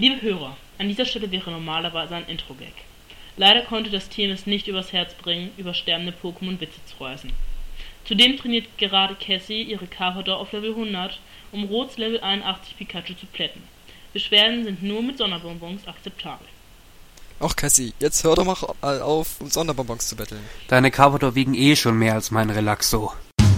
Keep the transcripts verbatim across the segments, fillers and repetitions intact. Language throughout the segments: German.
Liebe Hörer, an dieser Stelle wäre normalerweise ein Intro-Gag. Leider konnte das Team es nicht übers Herz bringen, über sterbende Pokémon Witze zu reißen. Zudem trainiert gerade Cassie ihre Carpador auf Level hundert, um Rots Level einundachtzig Pikachu zu plätten. Beschwerden sind nur mit Sonderbonbons akzeptabel. Ach Cassie, jetzt hör doch mal auf, um Sonderbonbons zu betteln. Deine Carpador wiegen eh schon mehr als mein Relaxo.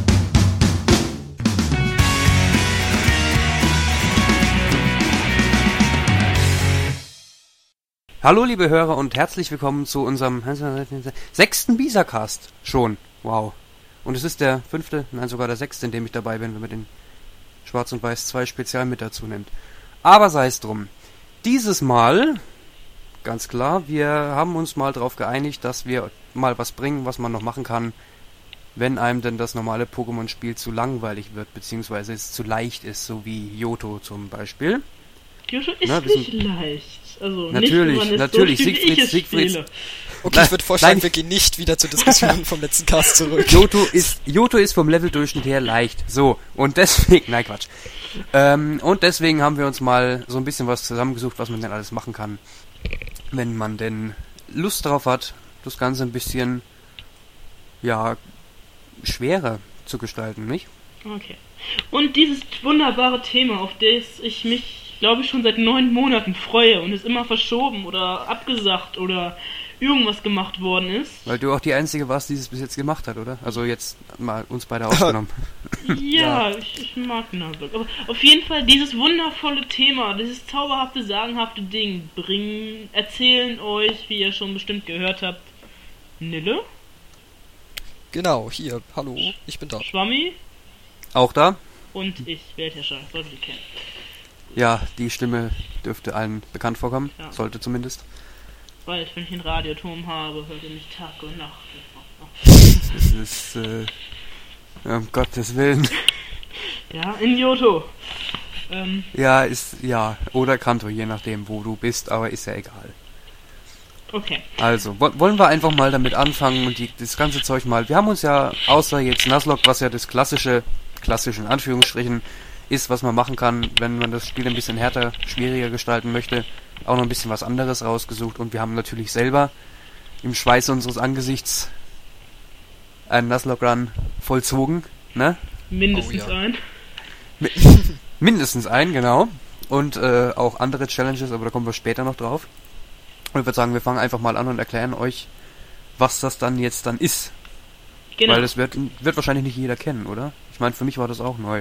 Hallo liebe Hörer und herzlich willkommen zu unserem sechsten Bisa-Cast schon. Wow. Und es ist der fünfte, nein sogar der sechste, in dem ich dabei bin, wenn man den Schwarz und Weiß zwei Spezial mit dazu nimmt. Aber sei es drum. Dieses Mal, ganz klar, wir haben uns mal darauf geeinigt, dass wir mal was bringen, was man noch machen kann, wenn einem denn das normale Pokémon-Spiel zu langweilig wird, beziehungsweise es zu leicht ist, so wie Johto zum Beispiel. Johto ist Na, nicht leicht. Also natürlich, nicht, natürlich, so Siegfried, Siegfried. Okay, ich würde vorschlagen, wir gehen nicht wieder zur Diskussion vom letzten Cast zurück. Johto ist, Johto ist vom Leveldurchschnitt her leicht. So, und deswegen, nein Quatsch. Ähm, und deswegen haben wir uns mal so ein bisschen was zusammengesucht, was man denn alles machen kann, wenn man denn Lust drauf hat, das Ganze ein bisschen, ja, schwerer zu gestalten, nicht? Okay. Und dieses wunderbare Thema, auf das ich mich glaube ich schon seit neun Monaten freue und es immer verschoben oder abgesagt oder irgendwas gemacht worden ist. Weil du auch die Einzige warst, die es bis jetzt gemacht hat, oder? Also jetzt mal uns beide ausgenommen. Ja, ja. Ich, ich mag Nuzlocke. Aber auf jeden Fall dieses wundervolle Thema, dieses zauberhafte, sagenhafte Ding bringen, erzählen euch, wie ihr schon bestimmt gehört habt, Nille. Genau, hier, hallo, ich bin da. Schwammi. Auch da. Und ich, Weltherrscher, solltet ihr kennen. Ja, die Stimme dürfte allen bekannt vorkommen, ja. Sollte zumindest. Weil wenn ich einen Radioturm habe, hört ihr mich Tag und Nacht. Das ist, äh, um Gottes Willen. Ja, in Johto. Ähm, ja, ist, ja, oder Kanto, je nachdem, wo du bist, aber ist ja egal. Okay. Also, wo, wollen wir einfach mal damit anfangen und die, das ganze Zeug mal, wir haben uns ja, außer jetzt Nuzlocke, was ja das klassische, klassische in Anführungsstrichen, ist, was man machen kann, wenn man das Spiel ein bisschen härter, schwieriger gestalten möchte, auch noch ein bisschen was anderes rausgesucht und wir haben natürlich selber im Schweiß unseres Angesichts einen Nuzlocke Run vollzogen, ne? Mindestens oh, ja. ein. Mi- mindestens ein, genau. Und äh, auch andere Challenges, aber da kommen wir später noch drauf. Und ich würde sagen, wir fangen einfach mal an und erklären euch, was das dann jetzt dann ist. Genau. Weil das wird, wird wahrscheinlich nicht jeder kennen, oder? Ich meine, für mich war das auch neu.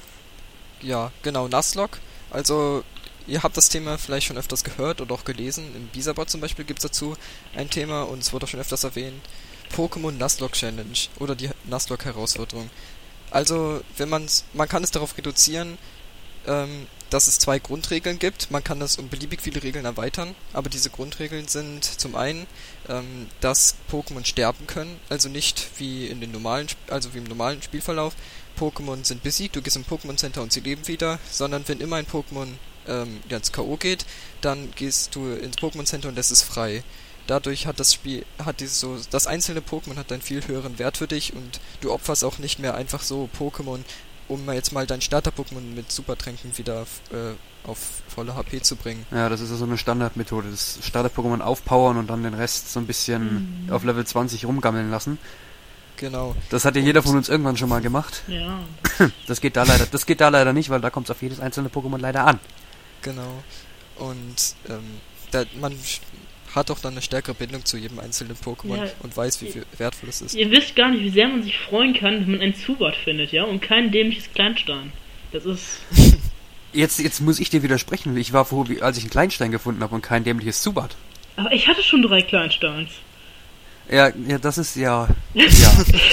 Ja, genau, Nuzlocke. Also, ihr habt das Thema vielleicht schon öfters gehört oder auch gelesen. Im Bisabot zum Beispiel gibt es dazu ein Thema und es wurde auch schon öfters erwähnt. Pokémon Nuzlocke Challenge oder die Nuzlocke Herausforderung. Also, wenn man's, man kann es darauf reduzieren, ähm, dass es zwei Grundregeln gibt. Man kann das um beliebig viele Regeln erweitern, aber diese Grundregeln sind zum einen, ähm, dass Pokémon sterben können, also nicht wie in den normalen, also wie im normalen Spielverlauf. Pokémon sind besiegt, du gehst im Pokémon Center und sie leben wieder, sondern wenn immer ein Pokémon ähm, ins K O geht, dann gehst du ins Pokémon Center und lässt es frei. Dadurch hat das Spiel, hat dieses so, das einzelne Pokémon hat einen viel höheren Wert für dich und du opferst auch nicht mehr einfach so Pokémon, um jetzt mal dein Starter-Pokémon mit Supertränken wieder äh, auf volle H P zu bringen. Ja, das ist ja so eine Standardmethode, das Starter-Pokémon aufpowern und dann den Rest so ein bisschen mhm. auf Level zwanzig rumgammeln lassen. Genau. Das hat ja jeder von uns irgendwann schon mal gemacht. Ja. Das geht da leider, das geht da leider nicht, weil da kommt es auf jedes einzelne Pokémon leider an. Genau. Und ähm, da, man hat auch dann eine stärkere Bindung zu jedem einzelnen Pokémon ja, und weiß, wie viel wertvoll es ist. Ihr wisst gar nicht, wie sehr man sich freuen kann, wenn man ein Zubat findet, ja, und kein dämliches Kleinstein. Das ist... Jetzt, jetzt muss ich dir widersprechen. Ich war froh, wie, als ich einen Kleinstein gefunden habe und kein dämliches Zubat. Aber ich hatte schon drei Kleinsteins. Ja, ja, das ist ja... Ja,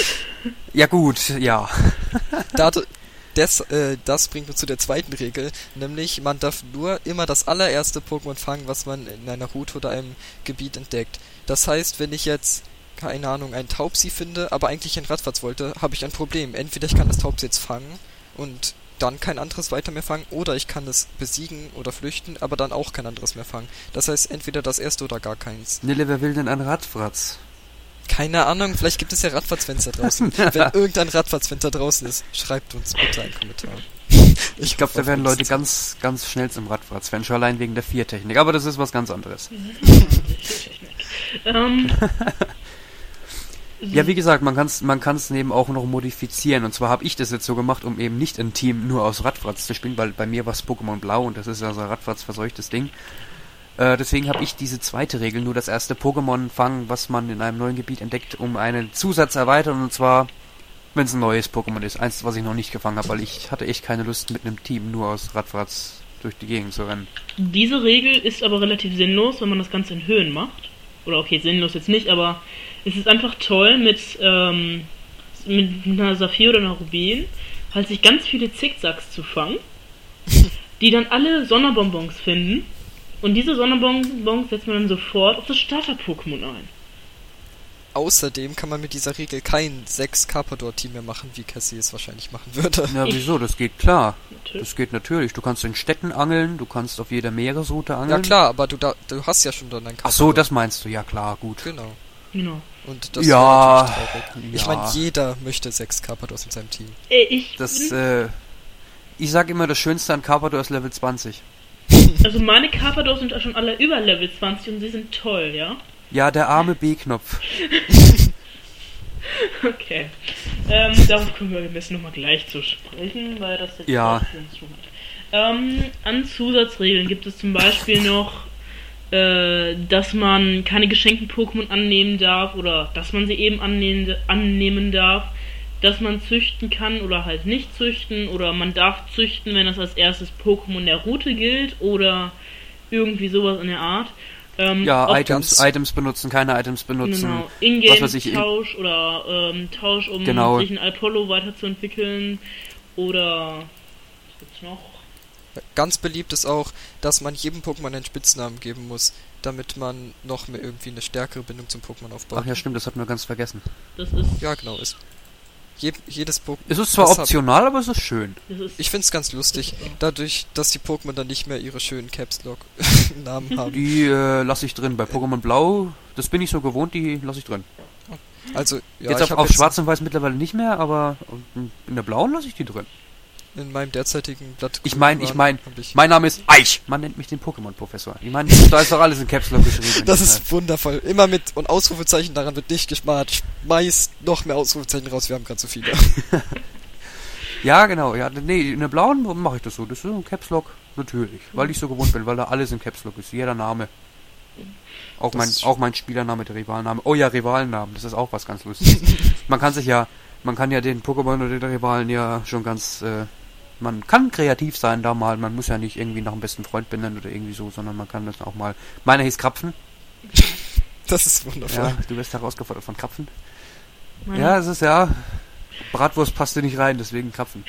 ja gut, ja. Das, das, äh, das bringt uns zu der zweiten Regel, nämlich man darf nur immer das allererste Pokémon fangen, was man in einer Route oder einem Gebiet entdeckt. Das heißt, wenn ich jetzt, keine Ahnung, einen Taubsi finde, aber eigentlich ein Radfatz wollte, habe ich ein Problem. Entweder ich kann das Taubsi jetzt fangen und dann kein anderes weiter mehr fangen, oder ich kann es besiegen oder flüchten, aber dann auch kein anderes mehr fangen. Das heißt, entweder das erste oder gar keins. Nille, wer will denn ein Radfratz? Keine Ahnung, vielleicht gibt es ja Radfahrtsfans da draußen. Wenn irgendein Radfahrtsfan da draußen ist, schreibt uns bitte einen Kommentar. Ich glaube, da werden Leute ganz, ganz schnell zum Radfratz-Fan, schon allein wegen der Vier-Technik. Aber das ist was ganz anderes. ähm... Ja, wie gesagt, man kann es man kann's eben auch noch modifizieren. Und zwar habe ich das jetzt so gemacht, um eben nicht ein Team nur aus Radfratz zu spielen, weil bei mir war es Pokémon Blau und das ist ja so ein Radfratz-verseuchtes Ding. Äh, deswegen habe ich diese zweite Regel, nur das erste Pokémon fangen, was man in einem neuen Gebiet entdeckt, um einen Zusatz erweitern. Und zwar, wenn es ein neues Pokémon ist. Eins, was ich noch nicht gefangen habe, weil ich hatte echt keine Lust, mit einem Team nur aus Radfratz durch die Gegend zu rennen. Diese Regel ist aber relativ sinnlos, wenn man das Ganze in Höhen macht. Oder okay, sinnlos jetzt nicht, aber es ist einfach toll, mit, ähm, mit einer Saphir oder einer Rubin halt sich ganz viele Zickzacks zu fangen, die dann alle Sonderbonbons finden. Und diese Sonderbonbons setzt man dann sofort auf das Starter-Pokémon ein. Außerdem kann man mit dieser Regel kein sechs Carpador-Team mehr machen, wie Cassie es wahrscheinlich machen würde. Ja, wieso? Das geht klar. Natürlich. Das geht natürlich. Du kannst in Städten angeln, du kannst auf jeder Meeresroute angeln. Ja klar, aber du da, du hast ja schon dann ein Carpador. Ach so, das meinst du. Ja klar, gut. Genau. Genau. Und das ja, wäre natürlich traurig. Ich ja. meine, jeder möchte sechs Carpadors in seinem Team. Äh, ich das, äh, ich sag immer, das Schönste an Carpador ist Level zwanzig. Also meine Carpadors sind schon alle über Level zwanzig und sie sind toll, ja? Ja, der arme B-Knopf. Okay. Ähm, darauf kommen wir ein bisschen nochmal gleich zu sprechen, weil das jetzt ja. auch für uns schon hat. Ähm, an Zusatzregeln gibt es zum Beispiel noch, äh, dass man keine geschenkten Pokémon annehmen darf oder dass man sie eben annehmen, annehmen darf, dass man züchten kann oder halt nicht züchten oder man darf züchten, wenn das als erstes Pokémon der Route gilt oder irgendwie sowas in der Art. Ähm, ja, Items, Items benutzen, keine Items benutzen. Genau, Ingame-Tausch oder ähm, Tausch, um genau. sich in Alpollo weiterzuentwickeln oder was gibt's noch? Ganz beliebt ist auch, dass man jedem Pokémon einen Spitznamen geben muss, damit man noch mehr irgendwie eine stärkere Bindung zum Pokémon aufbaut. Ach ja, stimmt, das hat man ganz vergessen. Das ist ja, genau, ist Je, jedes Pokémon. Es ist zwar optional, aber es ist schön. Ist ich find's ganz lustig, dadurch, dass die Pokémon dann nicht mehr ihre schönen Caps-Lock-Namen haben. Die äh, lasse ich drin. Bei Pokémon Blau, das bin ich so gewohnt, die lasse ich drin. Also, ja, jetzt auf, auf jetzt Schwarz und Weiß mittlerweile nicht mehr, aber in der Blauen lasse ich die drin. In meinem derzeitigen Blatt. Ich meine, ich meine, mein Name ist Eich. Man nennt mich den Pokémon-Professor. Ich meine, da ist doch alles in Caps Lock geschrieben. Das ist wundervoll. Immer mit und Ausrufezeichen, daran wird nicht gespart. Meist noch mehr Ausrufezeichen raus, wir haben gerade so viele. Ja, genau. Ja, nee, in der Blauen mache ich das so. Das ist ein Caps Lock, natürlich. Weil ich so gewohnt bin, weil da alles in Caps Lock ist. Jeder Name. Auch mein, auch mein Spielername, der Rivalname. Oh ja, Rivalennamen, das ist auch was ganz Lustiges. Man kann sich ja, man kann ja den Pokémon oder den Rivalen ja schon ganz, äh, man kann kreativ sein da mal, man muss ja nicht irgendwie nach dem besten Freund benennen oder irgendwie so, sondern man kann das auch mal. Meiner hieß Krapfen. Das ist wundervoll. Ja, du wirst herausgefordert von Krapfen. Meine ja, es ist ja, Bratwurst passte nicht rein, deswegen Krapfen.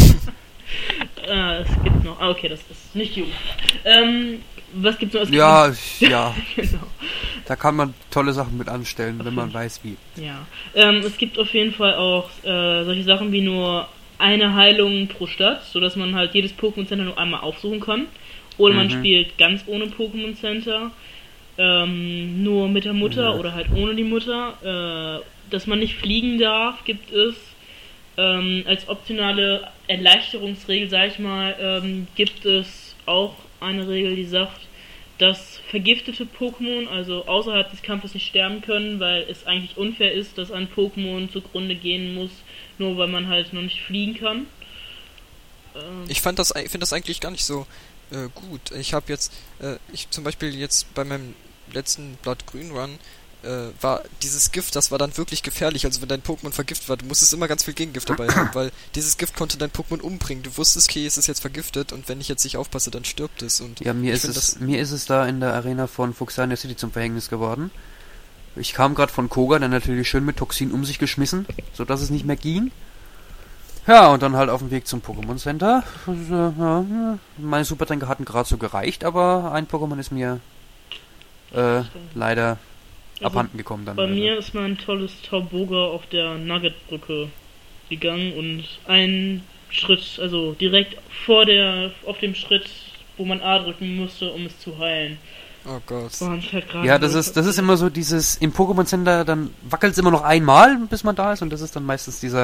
äh, es gibt noch, ah okay, das ist nicht jung. Ähm, was gibt's noch? Es gibt ja, noch, ja. Genau. Da kann man tolle Sachen mit anstellen, auf wenn man weiß wie. Ja. Ähm, es gibt auf jeden Fall auch äh, solche Sachen wie nur eine Heilung pro Stadt, sodass man halt jedes Pokémon Center nur einmal aufsuchen kann. Oder man Mhm. spielt ganz ohne Pokémon Center, ähm, nur mit der Mutter Ja. oder halt ohne die Mutter. Äh, dass man nicht fliegen darf, gibt es. Ähm, als optionale Erleichterungsregel, sag ich mal, ähm, gibt es auch eine Regel, die sagt, dass vergiftete Pokémon, also außerhalb des Kampfes, nicht sterben können, weil es eigentlich unfair ist, dass ein Pokémon zugrunde gehen muss, nur weil man halt noch nicht fliegen kann. Ähm, Ich fand das, finde das eigentlich gar nicht so äh, gut. Ich habe jetzt, äh, ich zum Beispiel jetzt bei meinem letzten Blattgrün-Run äh, war dieses Gift, das war dann wirklich gefährlich. Also wenn dein Pokémon vergiftet war, du musstest immer ganz viel Gegengift dabei haben, weil dieses Gift konnte dein Pokémon umbringen. Du wusstest, okay, es ist jetzt vergiftet und wenn ich jetzt nicht aufpasse, dann stirbt es. Und Ja, mir ich ist find es das, mir ist es da in der Arena von Fuxania City zum Verhängnis geworden. Ich kam gerade von Koga, der natürlich schön mit Toxin um sich geschmissen, sodass es nicht mehr ging. Ja, und dann halt auf dem Weg zum Pokémon Center. Also, ja, meine Supertränke hatten gerade so gereicht, aber ein Pokémon ist mir äh, leider Also abhanden gekommen dann. Bei also. mir ist mein tolles Tauboga auf der Nugget-Brücke gegangen und ein Schritt, also direkt vor der, auf dem Schritt, wo man A drücken musste, um es zu heilen. oh Gott. War es halt gerade Ja, das ist das ist immer so dieses, im Pokémon Center, dann wackelt es immer noch einmal, bis man da ist, und das ist dann meistens dieser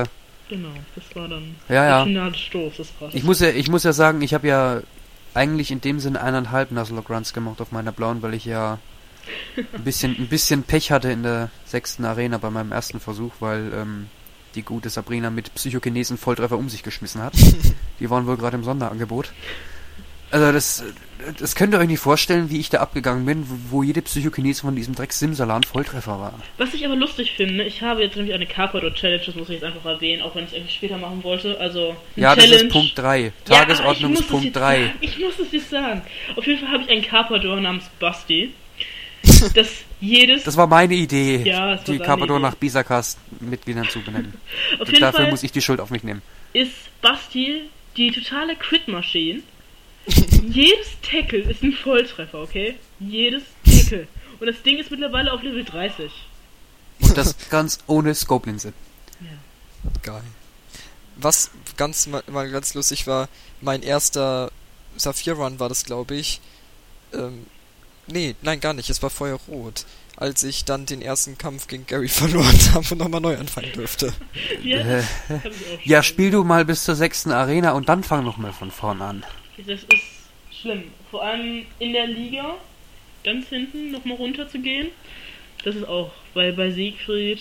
Genau, das war dann Ja, der ja. finale Stoß. Das war Ich muss ja, ich muss ja sagen, ich habe ja eigentlich in dem Sinne eineinhalb Nuzlocke Runs gemacht auf meiner blauen, weil ich ja ein bisschen, ein bisschen Pech hatte in der sechsten Arena bei meinem ersten Versuch, weil ähm, die gute Sabrina mit Psychokinesen Volltreffer um sich geschmissen hat. Die waren wohl gerade im Sonderangebot. Also das, das könnt ihr euch nicht vorstellen, wie ich da abgegangen bin, wo jede Psychokinese von diesem Dreck-Simsalan Volltreffer war. Was ich aber lustig finde, ich habe jetzt nämlich eine Carpador-Challenge, das muss ich jetzt einfach erwähnen, auch wenn ich es eigentlich später machen wollte. Also eine Ja, Challenge. das ist Punkt drei. Tagesordnungspunkt drei. Ja, ich muss es jetzt sagen. Auf jeden Fall habe ich einen Carpador namens Basti. Das jedes... Das war meine Idee, Ja, das war die seine Carpador Idee. nach Bisacast-Mitgliedern zu benennen. Auf jeden Dafür Fall muss ich die Schuld auf mich nehmen. ist Basti die totale Crit-Maschine. Jedes Tackle ist ein Volltreffer, okay? Jedes Tackle. Und das Ding ist mittlerweile auf Level dreißig. Und das ganz ohne Scope-Linse. Ja. Geil. Was ganz mal, mal ganz lustig war, mein erster Saphir-Run war das, glaube ich. Ähm, nee, nein, gar nicht. Es war Feuerrot. Als ich dann den ersten Kampf gegen Gary verloren habe und nochmal neu anfangen durfte. Ja, Äh, das hab ich auch schon. Ja, spiel du mal bis zur sechsten Arena und dann fang nochmal von vorne an. Das ist schlimm. Vor allem in der Liga ganz hinten nochmal runter zu gehen. Das ist auch, weil bei Siegfried,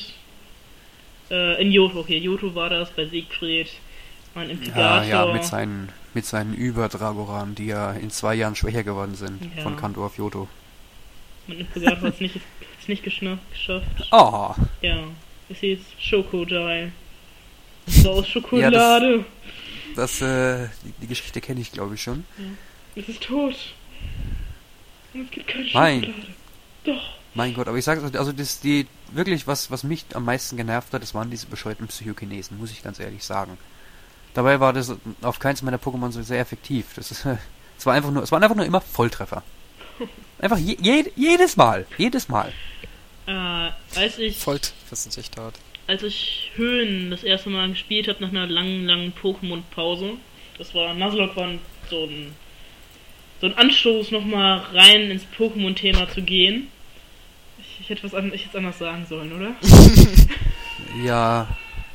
äh, in Johto, okay, Johto war das, bei Siegfried, mein Ja, Impligator. ja, mit seinen, mit seinen Über-Dragoran, die ja in zwei Jahren schwächer geworden sind, Ja. von Kanto auf Johto. Mein Impligator hat es nicht, hat's nicht geschna- geschafft. Oh, Ja, es hieß Schokodai. So aus Schokolade. das, äh, die, die Geschichte kenne ich, glaube ich, schon. Es ist tot. Und es gibt keine Mein. Schokolade. Doch. Mein Gott, aber ich sage also das, die, wirklich, was, was mich am meisten genervt hat, das waren diese bescheuerten Psychokinesen, muss ich ganz ehrlich sagen. Dabei war das auf keins meiner Pokémon so sehr effektiv. Das ist, es war einfach nur, es waren einfach nur immer Volltreffer. Einfach je, je, jedes Mal, jedes Mal. Äh, als ich... Volt, das sind echt hart. Als ich Höhen das erste Mal gespielt habe nach einer langen, langen Pokémon-Pause, das war, Nuzlocke war so ein, so ein Anstoß nochmal rein ins Pokémon-Thema zu gehen. Ich, ich hätte was an, ich hätte anders sagen sollen, oder? Ja,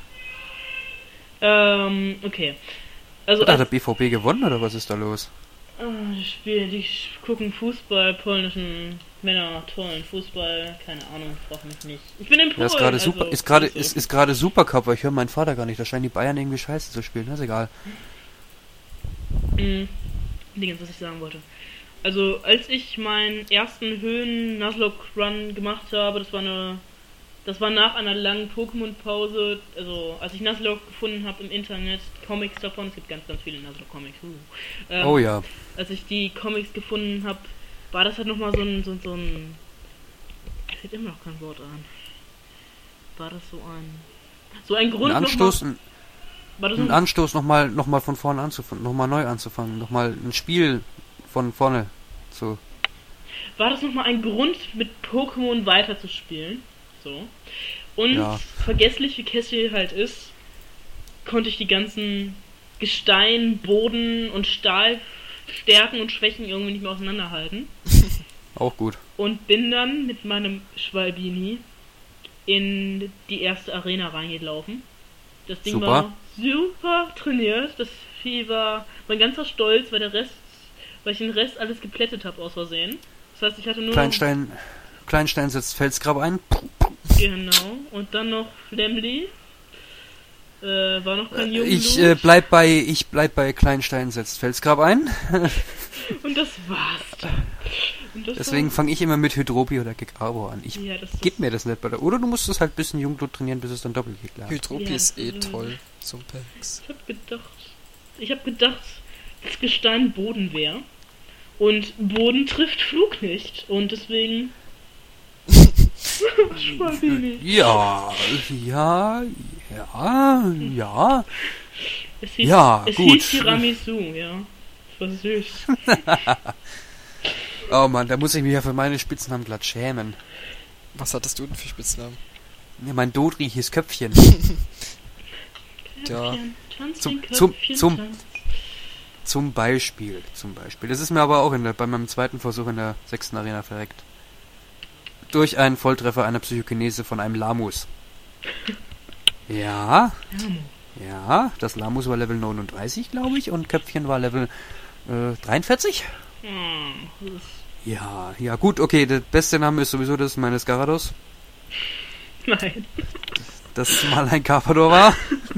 ähm, okay. Also, hat der als, B V B gewonnen oder was ist da los? äh, die spielen, die gucken Fußball, polnischen Männer, tollen Fußball, keine Ahnung, frag mich nicht. Ich bin in Polen, Ja, ist gerade also, super, ist gerade, so. ist, ist gerade Supercup, aber ich höre meinen Vater gar nicht. Da scheinen die Bayern irgendwie scheiße zu spielen, das ist egal. Mhm. Dingens, was ich sagen wollte. Also, als ich meinen ersten Höhen-Nuzlocke-Run gemacht habe, das war eine... Das war nach einer langen Pokémon-Pause, also als ich Nuzlocke gefunden habe im Internet, Comics davon, es gibt ganz, ganz viele Nuzlocke-Comics. Uh. Ähm, Oh ja. Als ich die Comics gefunden habe, war das halt nochmal so ein, so, so ein... Mir fällt immer noch kein Wort an. War das so ein... So ein Grund Ein Anstoß, nochmal... ein, War das so ein ein Anstoß nochmal, noch mal von vorne anzufangen, nochmal neu anzufangen, nochmal ein Spiel von vorne zu... war das nochmal ein Grund, mit Pokémon weiterzuspielen. So. Und Ja. vergesslich wie Cassie halt ist, konnte ich die ganzen Gestein, Boden und Stahlstärken und Schwächen irgendwie nicht mehr auseinanderhalten. Auch gut. Und bin dann mit meinem Schwalbini in die erste Arena reingelaufen. Das Ding Super. war super trainiert. Das Vieh war mein ganzer Stolz, weil der Rest, weil ich den Rest alles geplättet habe aus Versehen. Das heißt, ich hatte nur Kleinstein, Kleinstein setzt Felsgrab ein. Genau, und dann noch Flemly. Äh, war noch kein Jungblut. Ich äh, bleib bei, ich bleib bei Kleinstein setzt Felsgrab ein. Und das war's dann. Und das Deswegen war, fange ich immer mit Hydropi oder Gekabo an. Ich ja, das gib ist, mir das nicht bei der. Oder du musst es halt ein bisschen Jungblut trainieren, bis es dann Doppelkick lernt. Hydropi Ja, ist eh mhm. toll. Sumpex. Ich hab gedacht, ich hab gedacht, dass Gestein Boden wäre. Und Boden trifft Flug nicht. Und deswegen... Schwalbini. Ja, ja, ja, ja. Es hieß, Ja, es gut. hieß Tiramisu, ja. Das war süß. Oh Mann, da muss ich mich ja für meine Spitznamen glatt schämen. Was hattest du denn für Spitznamen? Ja, mein Dodri hieß Köpfchen. Ja. Köpfchen, tanz Zum- den zum- Köpfchen, zum- tanz. Zum Beispiel, zum Beispiel. Das ist mir aber auch in der, bei meinem zweiten Versuch in der sechsten Arena verreckt. Durch einen Volltreffer einer Psychokinese von einem Lamus. Ja, Amo. Ja, das Lamus war Level neununddreißig, glaube ich, und Köpfchen war Level äh, dreiundvierzig. Hm, das ist Ja, ja, gut, okay, der beste Name ist sowieso das meines Garados. Nein. Das mal ein Carpador war.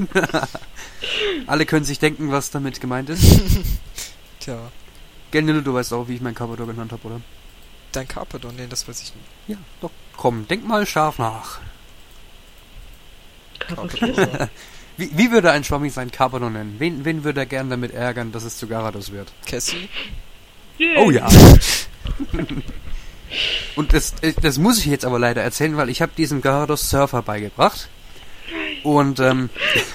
Alle können sich denken, was damit gemeint ist. Tja, Gell, Nilo, du weißt auch, wie ich meinen Carpador genannt habe, oder? dein Carpador, nee, das weiß ich nicht. Ja, doch. Komm, denk mal scharf nach. Carpador. Wie, wie würde ein Schwammi seinen Carpador nennen? Wen, wen würde er gern damit ärgern, dass es zu Garados wird? Cassie? Yay. Oh ja. Und das, das muss ich jetzt aber leider erzählen, weil ich habe diesem Garados Surfer beigebracht. Und ähm,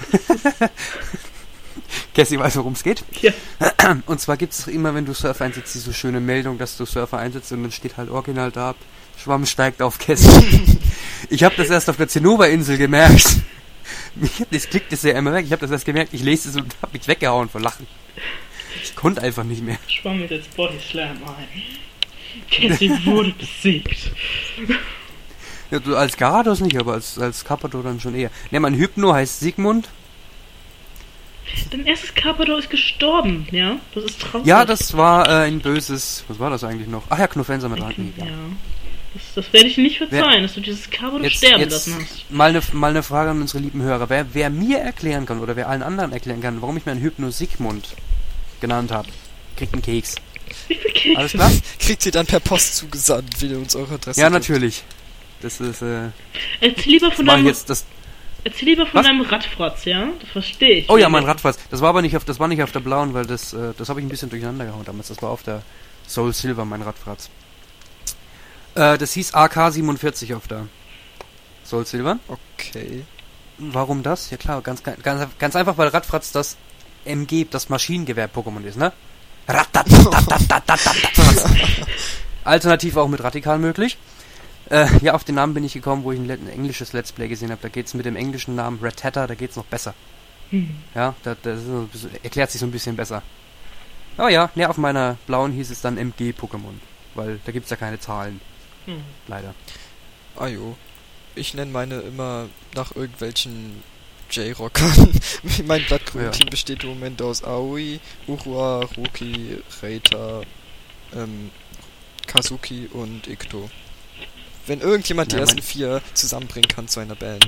Cassie weiß, worum es geht. Ja. Und zwar gibt es immer, wenn du Surfer einsetzt, diese schöne Meldung, dass du Surfer einsetzt und dann steht halt original da, Schwamm steigt auf Cassie. Ich habe das erst auf der Zinnober-Insel gemerkt. Ich hab, das klickt das ja immer weg. Ich habe das erst gemerkt, ich lese es und habe mich weggehauen vor Lachen. Ich konnte einfach nicht mehr. Schwamm mit jetzt Body Slam ein. Cassie wurde besiegt. Ja, du als Garados nicht, aber als, als Carpador dann schon eher. Ne, mein Hypno heißt Sigmund. Dein erstes Carpador ist gestorben, ja? Das ist traurig. Ja, das war äh, ein böses... Was war das eigentlich noch? Ach ja, Knuffenser mit Ja. Ranken. Ja. Das, das werde ich nicht verzeihen, Wer- dass du dieses Carpador Jetzt, sterben jetzt lassen hast. mal eine mal eine Frage an unsere lieben Hörer. Wer, wer mir erklären kann oder wer allen anderen erklären kann, warum ich meinen Hypno Sigmund genannt habe, kriegt einen Keks. Wie viel Kekse? Alles klar? Kriegt ihr dann per Post zugesandt, wie ihr uns eure Adresse Ja, gibt. natürlich. Das ist, äh... Erzähl lieber von mach ich deinem, jetzt das... erzähl lieber von Was? deinem Radfratz, ja? Das verstehe ich. Oh ja, mein Radfass. Das war aber nicht auf, das war nicht auf der blauen, weil das, äh, das habe ich ein bisschen durcheinander gehauen damals. Das war auf der Soul Silver, mein Radfratz. Äh, das hieß A K siebenundvierzig auf der Soul Silver. Okay. Warum das? Ja klar, ganz, ganz, ganz einfach, weil Radfratz das M G, das Maschinengewehr-Pokémon ist, ne? Alternativ auch mit Radikal möglich. Äh, ja, auf den Namen bin ich gekommen, wo ich ein, Let- ein englisches Let's Play gesehen habe. Da geht's mit dem englischen Namen Rattata, da geht's noch besser. Hm. Ja, das, das ist so ein bisschen, erklärt sich so ein bisschen besser. Oh ja, ne, auf meiner blauen hieß es dann M G-Pokémon, weil da gibt's ja keine Zahlen. Hm. Leider. Ah jo. Ich nenne meine immer nach irgendwelchen J-Rockern. Mein Blattgrün-Team Ja. besteht im Moment aus Aoi, Urua, Ruki, Reita, ähm, Kazuki und Ikto. Wenn irgendjemand die Ja, ersten mein- vier zusammenbringen kann zu einer Band.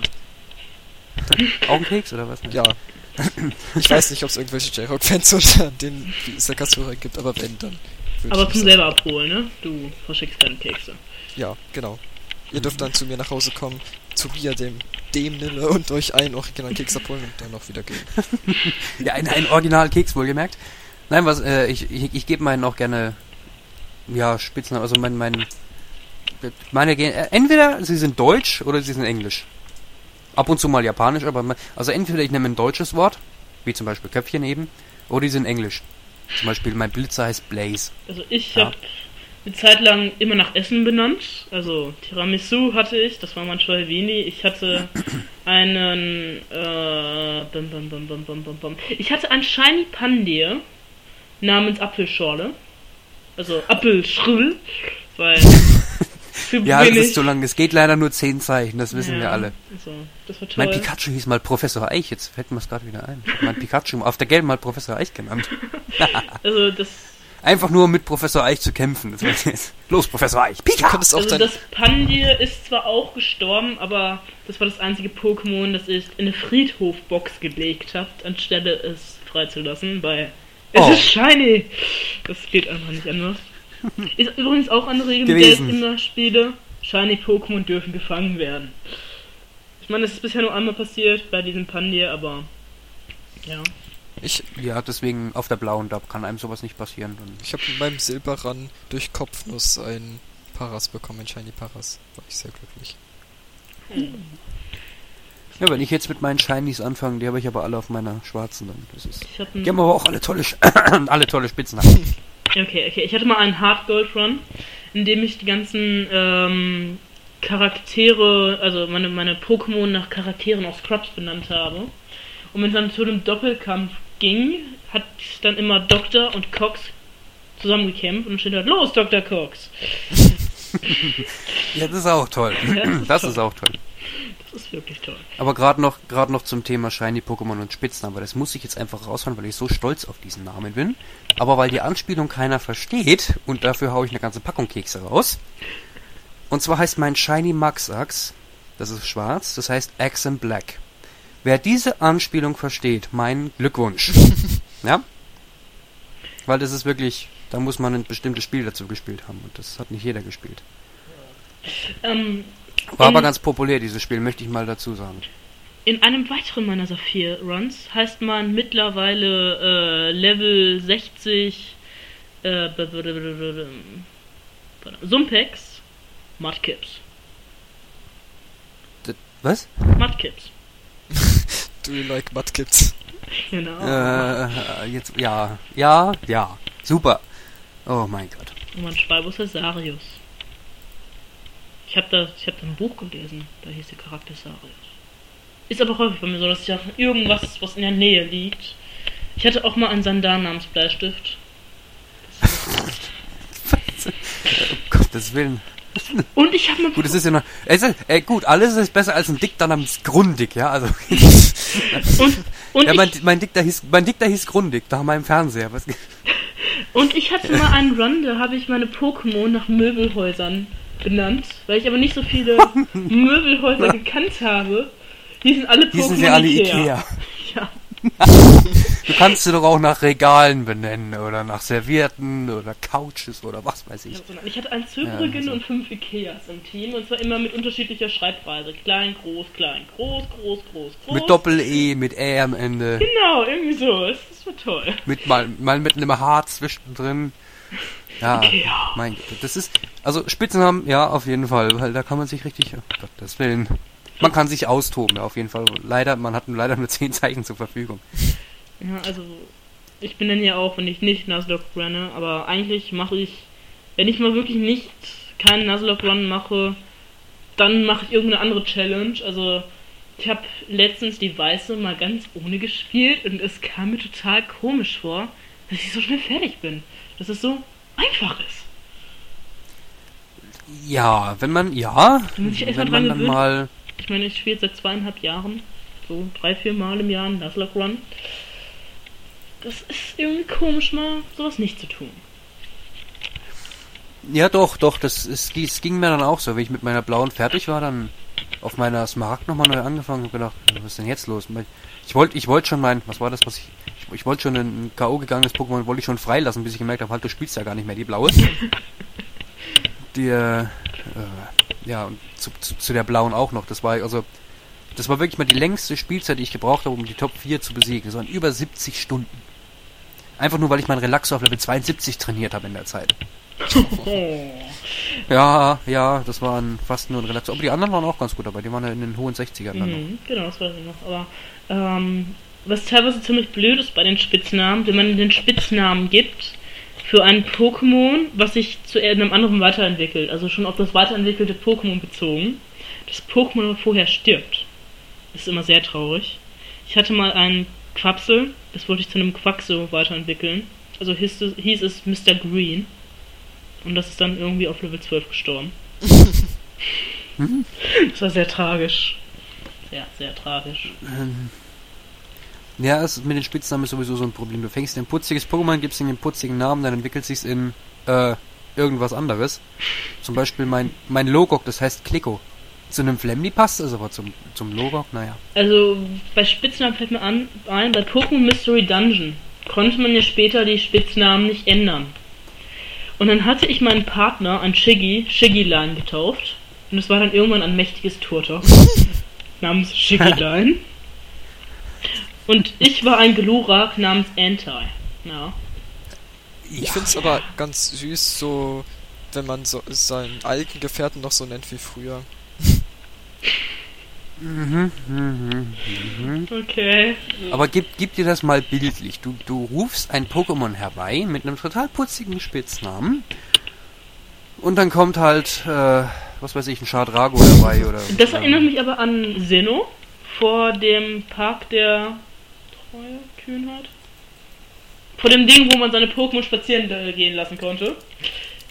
Auch ein Keks oder was? Ja. Ich weiß nicht, ob es irgendwelche J-Rock-Fans unter den Sakasura gibt, aber wenn, dann würde Aber ich zum sagen. selber abholen, ne? Du verschickst keine Kekse. Ja, genau. Ihr dürft dann zu mir nach Hause kommen, zu mir, dem, dem Nille und euch einen originalen Keks abholen und dann auch wieder gehen. Ja, ein, ein Original-Keks wohlgemerkt. Nein, was, äh, ich, ich, ich gebe meinen auch gerne, ja, Spitznamen, also mein, mein, meine gehen, äh, entweder sie sind deutsch oder sie sind englisch. Ab und zu mal japanisch, aber, me- also entweder ich nehme ein deutsches Wort, wie zum Beispiel Köpfchen eben, oder die sind englisch. Zum Beispiel mein Blitzer heißt Blaze. Also ich Ja. habe eine Zeit lang immer nach Essen benannt. Also Tiramisu hatte ich, das war manchmal Vini. Ich hatte einen, äh, bum, bum, bum, bum, bum, bum, bum. Ich hatte ein Shiny Pandir namens Apfelschorle. Also Apfelschrill, weil für Ja, das wenig- ist so lang, es geht leider nur zehn Zeichen, das wissen Ja, wir alle. Also, das war toll. Mein Pikachu hieß mal Professor Eich, jetzt fällt mir das gerade wieder ein. Ich hab mein Pikachu auf der Gelb mal Professor Eich genannt. Also das, Einfach nur mit Professor Eich zu kämpfen. Das war jetzt. Los, Professor Eich, Du Pika! könntest auch also dein... das Pandir ist zwar auch gestorben, aber das war das einzige Pokémon, das ich in eine Friedhofbox gelegt habe, anstelle es freizulassen, weil es Oh. ist shiny. Das geht einfach nicht anders. Ist übrigens auch eine Regel, mit der ich Gewesen. immer spiele. Shiny Pokémon dürfen gefangen werden. Ich meine, das ist bisher nur einmal passiert bei diesem Pandir, aber ja. Ich, Ja, deswegen auf der blauen, da kann einem sowas nicht passieren. Und ich habe mit meinem Silberran durch Kopfnuss ein Paras bekommen, ein Shiny Paras. War ich sehr glücklich. ja, wenn ich jetzt mit meinen Shinies anfange, die habe ich aber alle auf meiner schwarzen. Dann das ist. Ich hab Die ein, haben aber auch alle tolle, Sch- alle tolle Spitznamen. okay, okay. Ich hatte mal einen Hard Gold Run, in dem ich die ganzen ähm, Charaktere, also meine, meine Pokémon nach Charakteren aus Scrubs benannt habe. Und wenn es dann zu dem Doppelkampf ging, hat dann immer Doktor und Cox zusammengekämpft und dann steht halt, los, Doktor Cox. Ja, das ist auch toll. Ja, das ist Das toll. ist auch toll. Das ist wirklich toll. Aber gerade noch, gerade noch zum Thema Shiny Pokémon und Spitznamen, weil das muss ich jetzt einfach raushauen, weil ich so stolz auf diesen Namen bin. Aber weil die Anspielung keiner versteht, und dafür haue ich eine ganze Packung Kekse raus. Und zwar heißt mein Shiny Maxax, das ist schwarz, das heißt Axum Black. Wer diese Anspielung versteht, mein Glückwunsch. Ja? Weil das ist wirklich, da muss man ein bestimmtes Spiel dazu gespielt haben, und das hat nicht jeder gespielt. Ähm, War in, aber ganz populär, dieses Spiel, möchte ich mal dazu sagen. In einem weiteren meiner Saphir-Runs heißt man mittlerweile äh, Level sechzig äh, Sumpex Mudkips. D- was? Mudkips. Do you like Mudkips? Genau. Äh, jetzt, ja, ja, ja, super. Oh mein Gott. Und mein Schwalbus ist Sarius. Ich habe da, ich hab da ein Buch gelesen, da hieß der Charakter Sarius. Ist aber häufig bei mir so, dass ich auch irgendwas, was in der Nähe liegt. Ich hatte auch mal einen Sandan namens Bleistift. Um Gottes Willen. Und ich habe mal... Gut, es ist ja noch... Es ist, äh, gut, alles ist besser als ein Dick namens Grundig, ja, also... und, und ja, mein, ich, mein Dick, da hieß, mein Dick, da hieß Grundig, da haben wir im Fernseher. Was, und ich hatte mal einen Run, da habe ich meine Pokémon nach Möbelhäusern benannt, weil ich aber nicht so viele Möbelhäuser gekannt habe. Hießen alle Pokémon hießen sie alle Ikea. Ikea. Ja. Du kannst sie doch auch nach Regalen benennen oder nach Servietten oder Couches oder was weiß ich. Ich hatte einen Zöbrigen Ja, also. und fünf Ikeas im Team und zwar immer mit unterschiedlicher Schreibweise. Klein, groß, klein, groß, groß, groß, groß. Mit Doppel-E, mit Ä am Ende. Genau, irgendwie so. Das, das war toll. Mit mal, mal mit einem H zwischendrin. Ja, Ikea. mein Gott, das ist, also Spitznamen, ja, auf jeden Fall, weil da kann man sich richtig, oh Gottes Willen, man kann sich austoben, ja, auf jeden Fall. Leider, man hat leider nur zehn Zeichen zur Verfügung. Ja, also, ich bin dann ja auch, wenn ich nicht Nuzlocke renne, aber eigentlich mache ich, wenn ich mal wirklich nicht keinen Nuzlocke Run mache, dann mache ich irgendeine andere Challenge. Also, ich habe letztens die Weiße mal ganz ohne gespielt und es kam mir total komisch vor, dass ich so schnell fertig bin. Dass es so einfach ist. Ja, wenn man, ja, Wenn man sich erst wenn mal dran man dann gewöhnt. mal, Ich meine, ich spiele seit zweieinhalb Jahren, so drei, vier Mal im Jahr einen Nuzlocke Run. Das ist irgendwie komisch, mal sowas nicht zu tun. ja doch, doch, das, ist, das ging mir dann auch so, wenn ich mit meiner blauen fertig war, dann auf meiner Smaragd nochmal neu angefangen und gedacht, was ist denn jetzt los? Ich wollte ich wollte schon mein, was war das, was ich, ich, ich wollte schon ein K O gegangenes Pokémon, wollte ich schon freilassen, bis ich gemerkt habe, halt, du spielst ja gar nicht mehr die blaue. Die, äh, äh, ja, und zu, zu, zu der blauen auch noch, das war, also, das war wirklich mal die längste Spielzeit, die ich gebraucht habe, um die Top vier zu besiegen. Das waren über siebzig Stunden. Einfach nur, weil ich meinen Relaxo auf Level zweiundsiebzig trainiert habe in der Zeit. Oh. Ja, ja, das waren fast nur ein Relaxo. Aber die anderen waren auch ganz gut dabei, die waren ja in den hohen sechzigern dann noch. Mhm, genau, das weiß ich noch. Aber ähm, was teilweise ziemlich blöd ist bei den Spitznamen, wenn man den Spitznamen gibt für ein Pokémon, was sich zu einem anderen weiterentwickelt, also schon auf das weiterentwickelte Pokémon bezogen, das Pokémon aber vorher stirbt. Das ist immer sehr traurig. Ich hatte mal einen Quapsel, das wollte ich zu einem Quaxo weiterentwickeln. Also hieß es, hieß es Mister Green. Und das ist dann irgendwie auf Level zwölf gestorben. Das war sehr tragisch. Ja, sehr tragisch. Ähm, ja, es ist mit den Spitznamen ist sowieso so ein Problem. Du fängst ein putziges Pokémon, gibst ihm einen putzigen Namen, dann entwickelt sich's in äh, irgendwas anderes. Zum Beispiel mein mein Logok, das heißt Kliko. Zu einem Flamly passt es, aber zum, zum Logok, naja. Also bei Spitznamen fällt mir an, ein, bei Pokémon Mystery Dungeon konnte man ja später die Spitznamen nicht ändern. Und dann hatte ich meinen Partner an Shiggy, Shiggyline getauft. Und es war dann irgendwann ein mächtiges Turtok namens Shiggyline. Und ich war ein Glurak namens Anti. Ja. Ich find's aber ganz süß, so, wenn man so seinen alten Gefährten noch so nennt wie früher. Mhm, mhm, mhm. Okay. Aber gib, gib dir das mal bildlich. Du, du rufst ein Pokémon herbei mit einem total putzigen Spitznamen und dann kommt halt, äh, was weiß ich, ein Chardrago dabei oder... Das erinnert mich aber an Sinnoh vor dem Park der Treue, Kühnheit. Vor dem Ding, wo man seine Pokémon spazieren äh, gehen lassen konnte.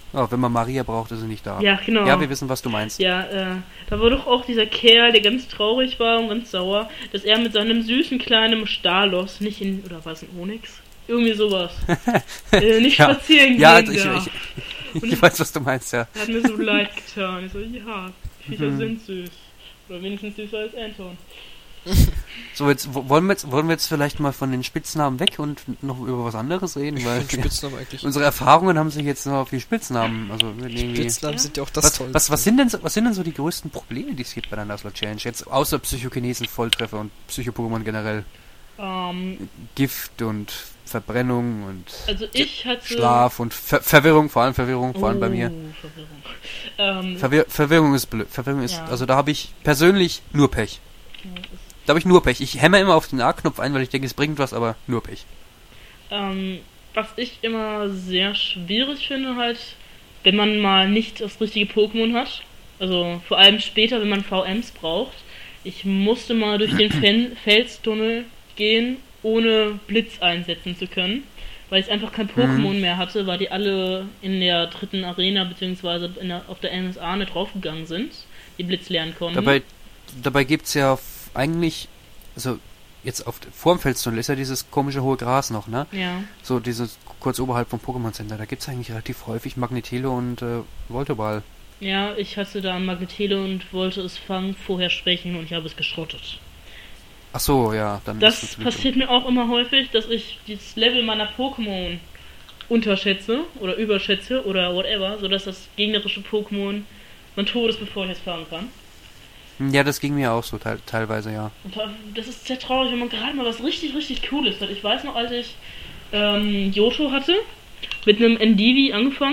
Oh, wenn man Maria braucht, ist sie nicht da. Ja, genau. Ja, wir wissen, was du meinst. Ja, äh, da war doch auch dieser Kerl, der ganz traurig war und ganz sauer, dass er mit seinem süßen kleinen Stalos nicht in, oder war es ein Onyx? Irgendwie sowas. äh, nicht ja. spazieren gehen Ja, also ich, darf. ich, ich, ich weiß, was du meinst, ja. Hat mir so leid getan. Ich so, ja, die Viecher Mhm. sind süß. Oder wenigstens süßer als Anton. So, jetzt wo- wollen wir jetzt wollen wir jetzt vielleicht mal von den Spitznamen weg und noch über was anderes reden, weil Und Spitznamen eigentlich. unsere Erfahrungen haben sich jetzt nur auf die Spitznamen, also irgendwie. Spitznamen Ja. sind ja auch das Was, Tollste. was, was, sind denn so, was sind denn so die größten Probleme, die es gibt bei der Nuzlocke Challenge? Jetzt außer Psychokinesen, Volltreffer und Psycho-Pokémon generell. Ähm, Gift und Verbrennung und also ich hatte... Schlaf und Ver Verwirrung, vor allem Verwirrung, vor allem bei Oh, mir. Verwirrung. Ähm, Verwir Verwirrung ist blöd. Verwirrung ist, Ja. also da habe ich persönlich nur Pech. Da habe ich nur Pech. Ich hämmer immer auf den A-Knopf ein, weil ich denke, es bringt was, aber nur Pech. Ähm, was ich immer sehr schwierig finde, halt, wenn man mal nicht das richtige Pokémon hat. Also vor allem später, wenn man V Ms braucht. Ich musste mal durch den Fen Felstunnel gehen, ohne Blitz einsetzen zu können. Weil ich einfach kein Pokémon Mhm. mehr hatte, weil die alle in der dritten Arena beziehungsweise in der, auf der M S A nicht draufgegangen sind, die Blitz lernen konnten. Dabei, dabei gibt's ja f- eigentlich, also jetzt auf vorm Feldstunnel ist ja dieses komische hohe Gras noch, ne? Ja. So dieses kurz oberhalb vom Pokémon Center. Da gibt's eigentlich relativ häufig Magnetilo und äh, Voltoball. Ja, ich hatte da ein Magnetele und wollte es fangen, vorher schwächen und ich habe es geschrottet. Ach so, ja, dann Das ist natürlich passiert mir auch immer häufig, dass ich das Level meiner Pokémon unterschätze oder überschätze oder whatever, sodass das gegnerische Pokémon mein Todes, bevor ich es fangen kann. so. Ja, das ging mir auch so teil teilweise, ja. Und da- das ist sehr traurig, wenn man gerade mal was richtig, richtig Cooles hat. Ich weiß noch, als ich ähm, Johto hatte, mit einem Endivi angefangen.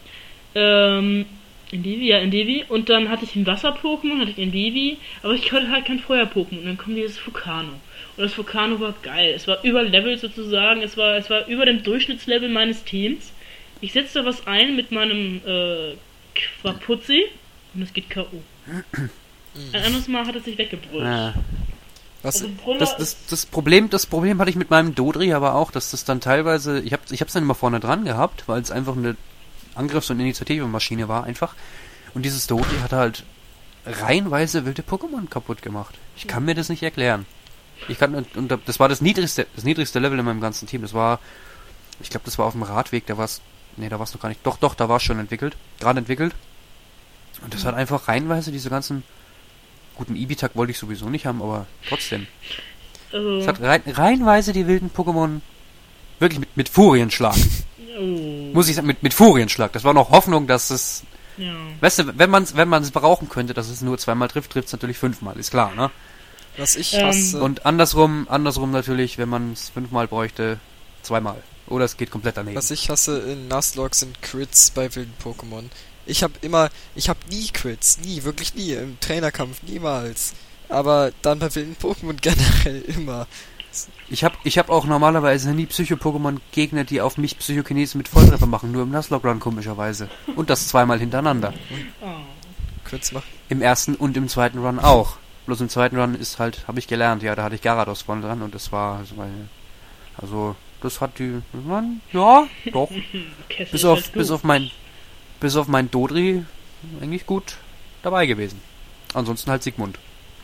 Ähm, Endivi, ja, Endivi. Und dann hatte ich ein Wasser-Pokémon, hatte ich Endivi, aber ich konnte halt kein Feuer-Pokémon. Und dann kommt dieses Fukano. Und das Fukano war geil. Es war über Level sozusagen, es war, es war über dem Durchschnittslevel meines Teams. Ich setze da was ein mit meinem äh, Quapuzzi und es geht K O. Ein anderes Mal hat es sich weggebrüllt. ja. Was, Also Brüller Das, das, das Problem, das Problem hatte ich mit meinem Dodri aber auch, dass das dann teilweise, ich habe ich hab's dann immer vorne dran gehabt, weil es einfach eine Angriffs- und Initiative-Maschine war einfach. Und dieses Dodri hat halt reihenweise wilde Pokémon kaputt gemacht. Ich kann mir das nicht erklären. Ich kann, und, und das war das niedrigste, das niedrigste Level in meinem ganzen Team. Das war, ich glaube, das war auf dem Radweg, da war's, nee, da war's noch gar nicht. Doch, doch, da war es schon entwickelt, gerade entwickelt. Und das hat einfach reihenweise diese ganzen, guten Ibitak wollte ich sowieso nicht haben, aber trotzdem. Also, Es hat rein, reihenweise die wilden Pokémon wirklich mit, mit Furienschlag. oh, Muss ich sagen, mit, mit Furienschlag. Das war noch Hoffnung, dass es, ja. weißt du, wenn man es wenn man's brauchen könnte, dass es nur zweimal trifft, trifft es natürlich fünfmal, ist klar, ne? was ich Ähm, hasse, Und andersrum, andersrum natürlich, wenn man es fünfmal bräuchte, zweimal. Oder es geht komplett daneben. was ich hasse in Nuzlocke sind Crits bei wilden Pokémon. Ich hab immer, ich hab nie Crits, nie, wirklich nie, im Trainerkampf, niemals. Aber dann bei wilden Pokémon generell immer. Ich habe ich hab auch normalerweise nie Psycho-Pokémon-Gegner, die auf mich Psychokinesen mit Volltreffer machen, nur im Nuzlocke-Run komischerweise. Und das zweimal hintereinander. Oh. Crits machen. Im ersten und im zweiten Run auch. Bloß im zweiten Run ist halt, habe ich gelernt, ja, da hatte ich Garados vorne dran und das war, also, meine- also das hat die, man, ja, doch. Kessel Bis ist auf, halt bis du. auf mein, bis auf mein Dodri eigentlich gut dabei gewesen. Ansonsten halt Sigmund.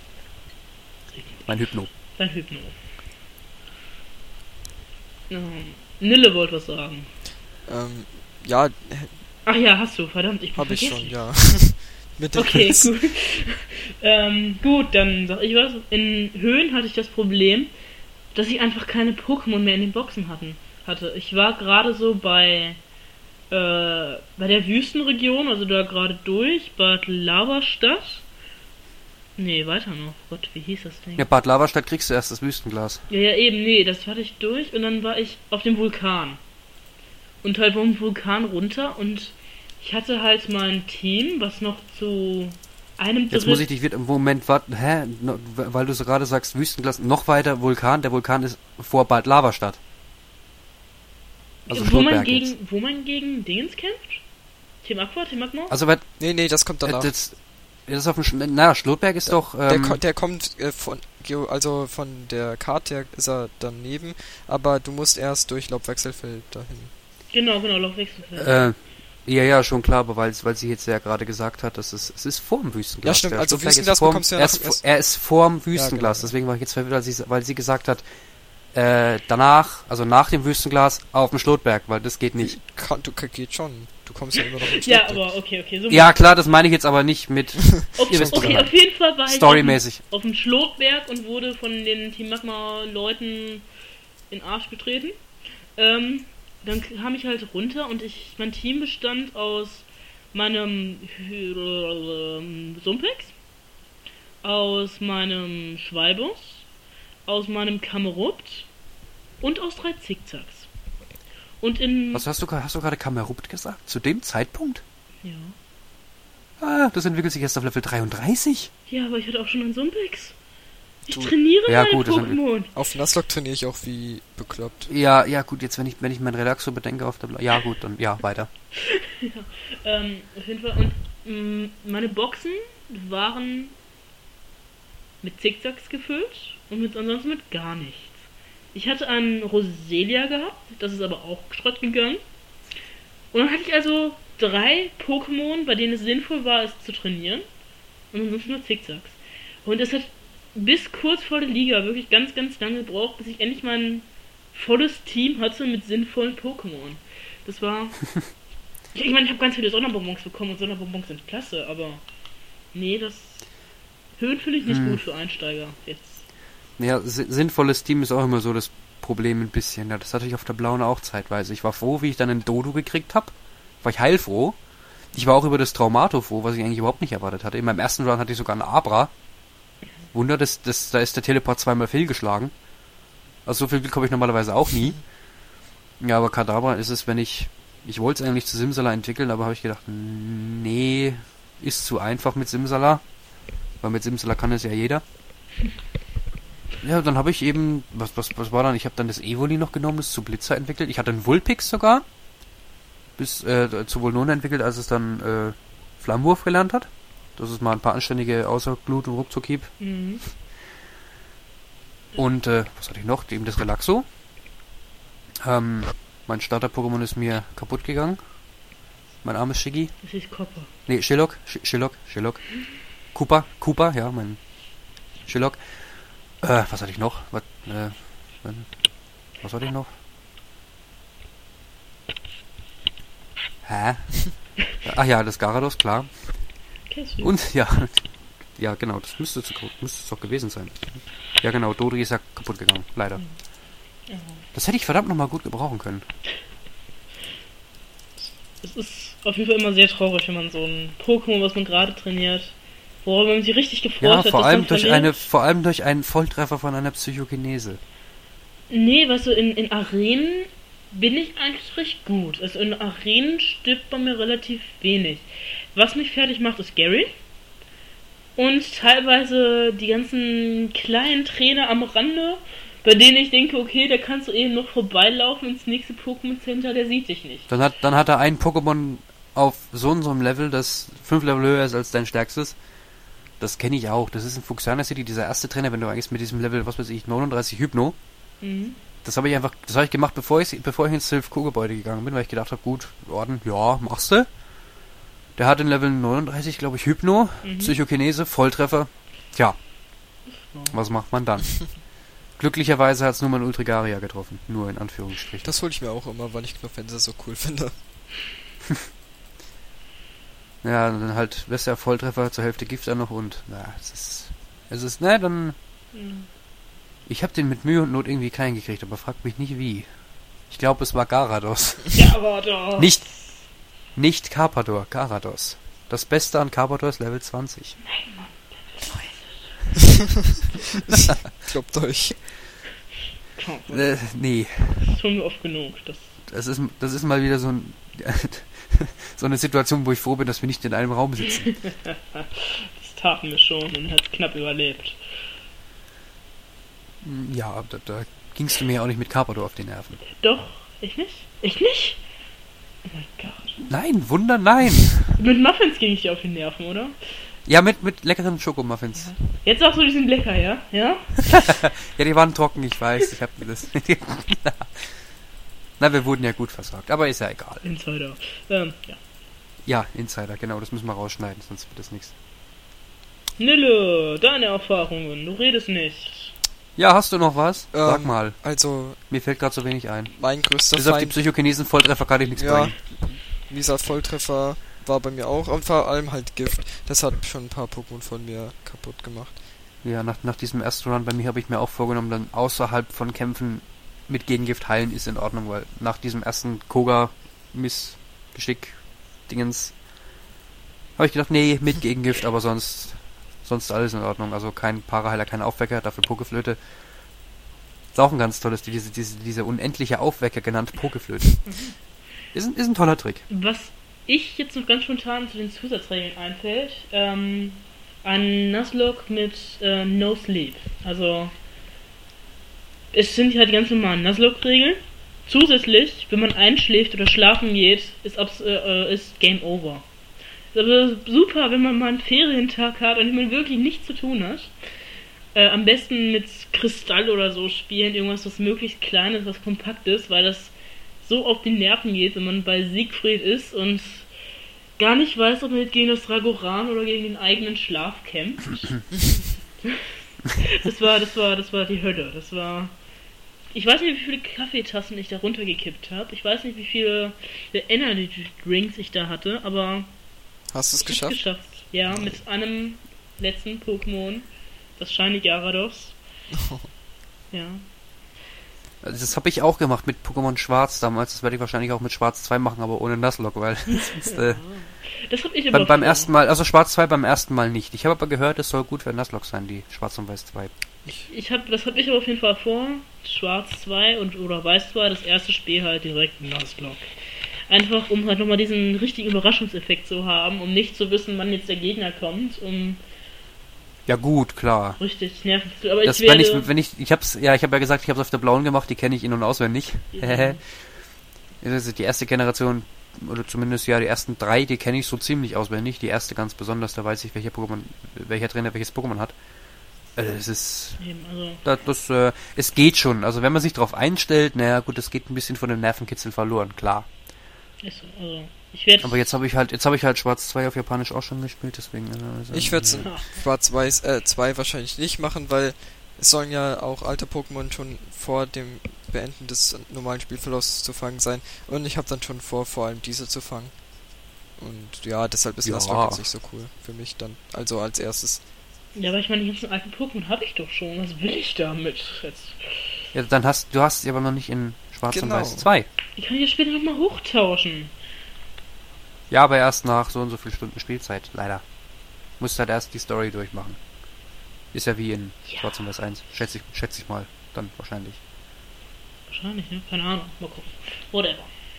Mein Hypno. Dein Hypno. Ähm, Nille wollte was sagen. Ähm, ja, Ach ja, hast du, verdammt, ich bin hab ich vergessen. schon, ja. Mit den Okay, Crits. gut. ähm, gut, dann sag ich was. In Höhen hatte ich das Problem, dass ich einfach keine Pokémon mehr in den Boxen hatten, hatte. Ich war gerade so bei äh, bei der Wüstenregion, also da gerade durch, Bad Lavastadt. Nee, weiter noch. Gott, wie hieß das Ding? Ja, Bad Lavastadt kriegst du erst das Wüstenglas. Ja, ja, eben, nee, das hatte ich durch und dann war ich auf dem Vulkan. Und halt vom Vulkan runter und ich hatte halt mein Team, was noch zu einem Jetzt muss ich dich wieder im Moment warten, hä? No, weil du so gerade sagst, Wüstenglas, noch weiter Vulkan, der Vulkan ist vor Bad Lavastadt. Also wo man Schlotberg jetzt. gegen, wo man gegen Dingens kämpft? Team Aqua, Team Magma? Also, weil, Nee, nee, das kommt äh, danach. das, das ist auf dem, Sch- na, Schlotberg ist doch, der, ähm, ko der kommt äh, von, Geo also von der Karte her ist er daneben, aber du musst erst durch Laubwechselfeld dahin. Genau, genau, Laufwechselfeld. äh, Ja, ja, schon klar, aber weil, weil sie jetzt ja gerade gesagt hat, dass es, es ist vorm Wüstenglas. Ja, stimmt, Der also Stoffberg ist Wüstenglas vorm- bekommst du ja er nach- ist, erst- er ist vorm Wüstenglas, genau. deswegen war ich jetzt verwirrt, weil sie, weil sie gesagt hat, äh, danach, also nach dem Wüstenglas, auf dem Schlotberg, weil das geht nicht. Kann, du, geht schon. Du kommst ja immer noch ins Ja, Schlotberg. aber okay, okay. So Ja, klar, das meine ich jetzt aber nicht mit okay, ihr wisst, was ich okay, meine. auf jeden Fall war ich Storymäßig. auf dem, auf dem Schlotberg und wurde von den Team Magma-Leuten in den Arsch getreten. Ähm, dann kam ich halt runter und ich, mein Team bestand aus meinem äh, Sumpex, aus meinem Schwalbus, aus meinem Kamerupt und aus drei Zickzacks. Und in... Was hast du, hast du gerade Kamerupt gesagt? Zu dem Zeitpunkt? Ja. Ah, das entwickelt sich erst auf Level dreiunddreißig. Ja, aber ich hatte auch schon einen Sumpex. Ich Du- trainiere Ja, meine gut, das sind- Pokémon. Auf Nuzlocke trainiere ich auch wie bekloppt. Ja, ja, gut, jetzt wenn ich, wenn ich mein Relaxo bedenke auf der Bla- Ja, gut, dann, ja, weiter. Ähm, auf jeden Fall. Und mh, meine Boxen waren mit Zickzacks gefüllt und mit ansonsten mit gar nichts. Ich hatte einen Roselia gehabt, das ist aber auch Schrott gegangen. Und dann hatte ich also drei Pokémon, bei denen es sinnvoll war, es zu trainieren. Und ansonsten nur Zickzacks. Und es hat bis kurz vor der Liga wirklich ganz, ganz lange gebraucht, bis ich endlich mein volles Team hatte mit sinnvollen Pokémon. Das war... Ich meine, ich habe ganz viele Sonderbonbons bekommen und Sonderbonbons sind klasse, aber nee, das Höhen finde ich nicht Hm. gut für Einsteiger jetzt. Ja, si- sinnvolles Team ist auch immer so das Problem ein bisschen. Ja, das hatte ich auf der Blauen auch zeitweise. Ich war froh, wie ich dann einen Dodo gekriegt habe. War ich heilfroh. Ich war auch über das Traumato froh, was ich eigentlich überhaupt nicht erwartet hatte. In meinem ersten Run hatte ich sogar einen Abra. Wunder, das, das, da ist der Teleport zweimal fehlgeschlagen. Also so viel Glück habe ich normalerweise auch nie. Ja, aber Kadabra ist es, wenn ich... Ich wollte es eigentlich zu Simsala entwickeln, aber habe ich gedacht, nee, ist zu einfach mit Simsala. Weil mit Simsala kann es ja jeder. Ja, dann habe ich eben, was, was, was war dann? Ich habe dann das Evoli noch genommen, das zu Blitzer entwickelt. Ich hatte einen Vulpix sogar. Bis äh, zu Volnona entwickelt, als es dann äh, Flammenwurf gelernt hat. Das ist mal ein paar anständige außer Glut und Ruckzuckhieb. Mhm. Und äh, was hatte ich noch? Eben das Relaxo. Ähm, mein Starter-Pokémon ist mir kaputt gegangen. Mein armes Shiggy. Das ist Copper. Nee, Shillock, Sh- Shillock, Shillock. Koopa, Koopa, ja, mein Shillock. Äh, was hatte ich noch? Was, äh, was hatte ich noch? Hä? Ach ja, das Garados, klar. Kennst du? Und, ja, ja, genau, das müsste es müsste es doch gewesen sein. Ja, genau, Dodri ist ja kaputt gegangen, leider. Ja. Das hätte ich verdammt nochmal gut gebrauchen können. Es ist auf jeden Fall immer sehr traurig, wenn man so ein Pokémon, was man gerade trainiert, worüber man sich richtig gefreut Ja, hat, vor das allem dann durch verliert. eine, vor allem durch einen Volltreffer von einer Psychokinese. Nee, weißt du, in, in Arenen bin ich eigentlich recht gut. Also in Arenen stirbt bei mir relativ wenig. Was mich fertig macht, ist Gary. Und teilweise die ganzen kleinen Trainer am Rande, bei denen ich denke, okay, da kannst du eben noch vorbeilaufen ins nächste Pokémon Center, der sieht dich nicht. Dann hat, dann hat er ein Pokémon auf so und so einem Level, das fünf Level höher ist als dein stärkstes. Das kenne ich auch. Das ist in Fuxana City, dieser erste Trainer, wenn du eigentlich mit diesem Level, was weiß ich, neununddreißig Hypno. Mhm. Das habe ich einfach, das habe ich gemacht, bevor ich, bevor ich ins Silph-Q-Gebäude gegangen bin, weil ich gedacht habe, gut, Orden, ja, machst du. Der hat in Level neununddreißig, glaube ich, Hypno, Mhm. Psychokinese, Volltreffer. Tja, Ja. was macht man dann? Glücklicherweise hat es nur mein Ultrigaria getroffen. Nur in Anführungsstrichen. Das hole ich mir auch immer, weil ich Knopfense so cool finde. Ja, dann halt, lässt er Volltreffer, zur Hälfte Gift dann noch und, na, es ist, es ist, ne, dann, Mhm. ich habe den mit Mühe und Not irgendwie klein gekriegt, aber fragt mich nicht wie. Ich glaube, es war Garados. Ja, aber doch. Nicht, nicht Carpador, Garados. Das Beste an Carpador ist Level zwanzig. Glaubt euch. Komm, Äh, nee, das tun wir oft genug. Das, das ist, das ist mal wieder so ein, so eine Situation, wo ich froh bin, dass wir nicht in einem Raum sitzen. das taten wir schon und hat knapp überlebt. Ja, da, da gingst du mir ja auch nicht mit Carpador auf die Nerven. Doch, ich nicht? Ich nicht? Oh mein Gott. Nein, Wunder, nein. Mit Muffins ging ich dir auf die Nerven, oder? Ja, mit, mit leckeren Schokomuffins. Jetzt sagst du, die sind lecker, ja? Ja? Ja, die waren trocken, ich weiß. Ich hab mir das. Na, wir wurden ja gut versorgt, aber ist ja egal. Insider. Ähm, ja. Ja, Insider, genau, das müssen wir rausschneiden, sonst wird das nichts. Nille, deine Erfahrungen, du redest nicht. Ja, hast du noch was? Ähm, Sag mal. Also, Mir fällt gerade so wenig ein. mein größter Bis auf die Feind, Psychokinesen Volltreffer kann ich nichts ja, bringen. wie gesagt, Volltreffer war bei mir auch, und vor allem halt Gift. Das hat schon ein paar Pokémon von mir kaputt gemacht. Ja, nach, nach diesem ersten Run bei mir habe ich mir auch vorgenommen, dann außerhalb von Kämpfen mit Gegengift heilen ist in Ordnung, weil nach diesem ersten Koga-Missgeschick-Dingens habe ich gedacht, nee, mit Gegengift, aber sonst sonst alles in Ordnung. Also kein Paraheiler, kein Aufwecker, dafür Pokeflöte. Ist auch ein ganz tolles, diese, diese, diese unendliche Aufwecker genannt Pokeflöte. Ist ein, ist ein toller Trick. Was ich jetzt noch ganz spontan zu den Zusatzregeln einfällt, ähm, ein Nuzlocke mit äh, No Sleep. Also, es sind halt die ganz normalen Nuzlocke-Regeln. Zusätzlich, wenn man einschläft oder schlafen geht, ist, abs- äh, ist Game Over. Ist aber super, wenn man mal einen Ferientag hat und man wirklich nichts zu tun hat. Äh, am besten mit Kristall oder so spielen, irgendwas, was möglichst kleines, was kompakt ist, weil das so auf die Nerven geht, wenn man bei Siegfried ist und gar nicht weiß, ob man jetzt gegen das Dragoran oder gegen den eigenen Schlaf kämpft. das war, das war, das war die Hölle. Das war. Ich weiß nicht, wie viele Kaffeetassen ich da runtergekippt habe. Ich weiß nicht, wie viele Energy Drinks ich da hatte, aber Hast du es ich geschafft? hab's geschafft. Ja, mit einem letzten Pokémon, das Shiny Gyarados. Ja. Also das habe ich auch gemacht mit Pokémon Schwarz damals. Das werde ich wahrscheinlich auch mit Schwarz zwei machen, aber ohne Nuzlocke, weil sonst, äh, Das hab ich aber beim, beim vor. ersten Mal, also Schwarz zwei beim ersten Mal nicht. Ich habe aber gehört, es soll gut für Nuzlocke sein, die Schwarz und Weiß zwei. Ich hab, das hab ich aber auf jeden Fall vor. Schwarz zwei und oder Weiß zwei, das erste Spiel halt direkt Nuzlocke. Einfach um halt nochmal diesen richtigen Überraschungseffekt zu haben, um nicht zu wissen, wann jetzt der Gegner kommt, um Ja gut, klar. richtig nervig zu. Aber Das, ich werde. wenn ich, wenn ich, ich hab's, ja, ich habe ja gesagt, ich habe es auf der blauen gemacht, die kenne ich in- und auswendig. Ja. Das ist die erste Generation, oder zumindest ja die ersten drei, die kenne ich so ziemlich auswendig. Die erste ganz besonders, da weiß ich, welcher Pokémon, welcher Trainer welches Pokémon hat. Also es ist, Eben, also, das, das äh, es geht schon. Also wenn man sich darauf einstellt, naja gut, es geht ein bisschen von dem Nervenkitzel verloren, klar. ist so, also ich werde. Aber jetzt habe ich halt, jetzt habe ich halt Schwarz zwei auf Japanisch auch schon gespielt, deswegen. äh, Also, Ich werde es in Ja. Schwarz-Weiß äh, zwei wahrscheinlich nicht machen, weil es sollen ja auch alte Pokémon schon vor dem Beenden des normalen Spielverlaufs zu fangen sein. Und ich habe dann schon vor, vor allem diese zu fangen. Und ja, deshalb ist Ja. Nuzlocke jetzt nicht so cool für mich dann. Also als erstes. Ja, aber ich meine, die ganzen alten Pokémon habe ich doch schon. Was will ich damit jetzt? Ja, dann hast du hast sie aber noch nicht in Schwarz Genau. und Weiß zwei. Die kann ich ja später nochmal hochtauschen. Ja, aber erst nach so und so viel Stunden Spielzeit, leider. Musst halt erst die Story durchmachen. Ist ja wie in Ja. Schwarz und Weiß eins. Schätze ich, schätze ich mal. Dann wahrscheinlich. Wahrscheinlich, ne? Keine Ahnung. Mal gucken. Whatever.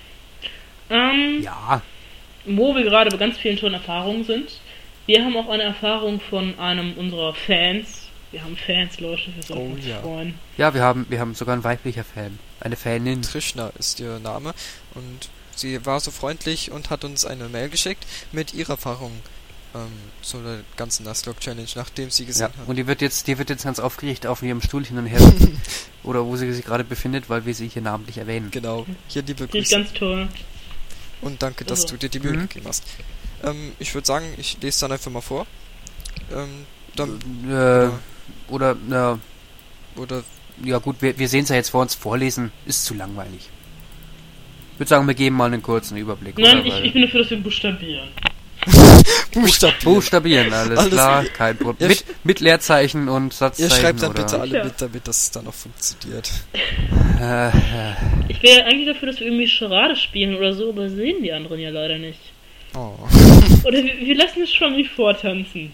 Ähm, Ja. wo wir gerade bei ganz vielen tollen Erfahrungen sind. Wir haben auch eine Erfahrung von einem unserer Fans. Wir haben Fans, Leute, wir sollten Oh, uns ja. freuen. Ja, wir haben, wir haben sogar einen weiblicher Fan. Eine Fanin. Trishna ist ihr Name. Und sie war so freundlich und hat uns eine Mail geschickt mit ihrer Erfahrung ähm, zu der ganzen Nuzlocke-Challenge, nachdem sie Ja, gesehen hat. und die wird jetzt, die wird jetzt ganz aufgeregt auf ihrem Stuhl hin und her. Oder wo sie sich gerade befindet, weil wir sie hier namentlich erwähnen. Genau. Hier liebe Finde ich Grüße. ganz toll. Und danke, dass Also. du dir die Mühe Mhm. gegeben hast. Ähm, ich würde sagen, ich lese dann einfach mal vor. Ähm, dann, Äh, oder, na, oder ja gut, wir, wir sehen es ja jetzt vor uns. Vorlesen ist zu langweilig. Ich würde sagen, wir geben mal einen kurzen Überblick. Nein, oder? ich, Weil- ich bin dafür, dass wir buchstabieren. Buchstaben. Buchstabieren, alles, Alles- klar, kein Problem. Ihr Mit, mit Leerzeichen und Ihr Satzzeichen. schreibt dann oder, bitte alle Ja. mit, damit das dann auch funktioniert. Äh, äh, Ich wäre eigentlich dafür, dass wir irgendwie Charade spielen oder so, aber sehen die anderen ja leider nicht. Oh. Oder wir, wir lassen es schon wie vortanzen.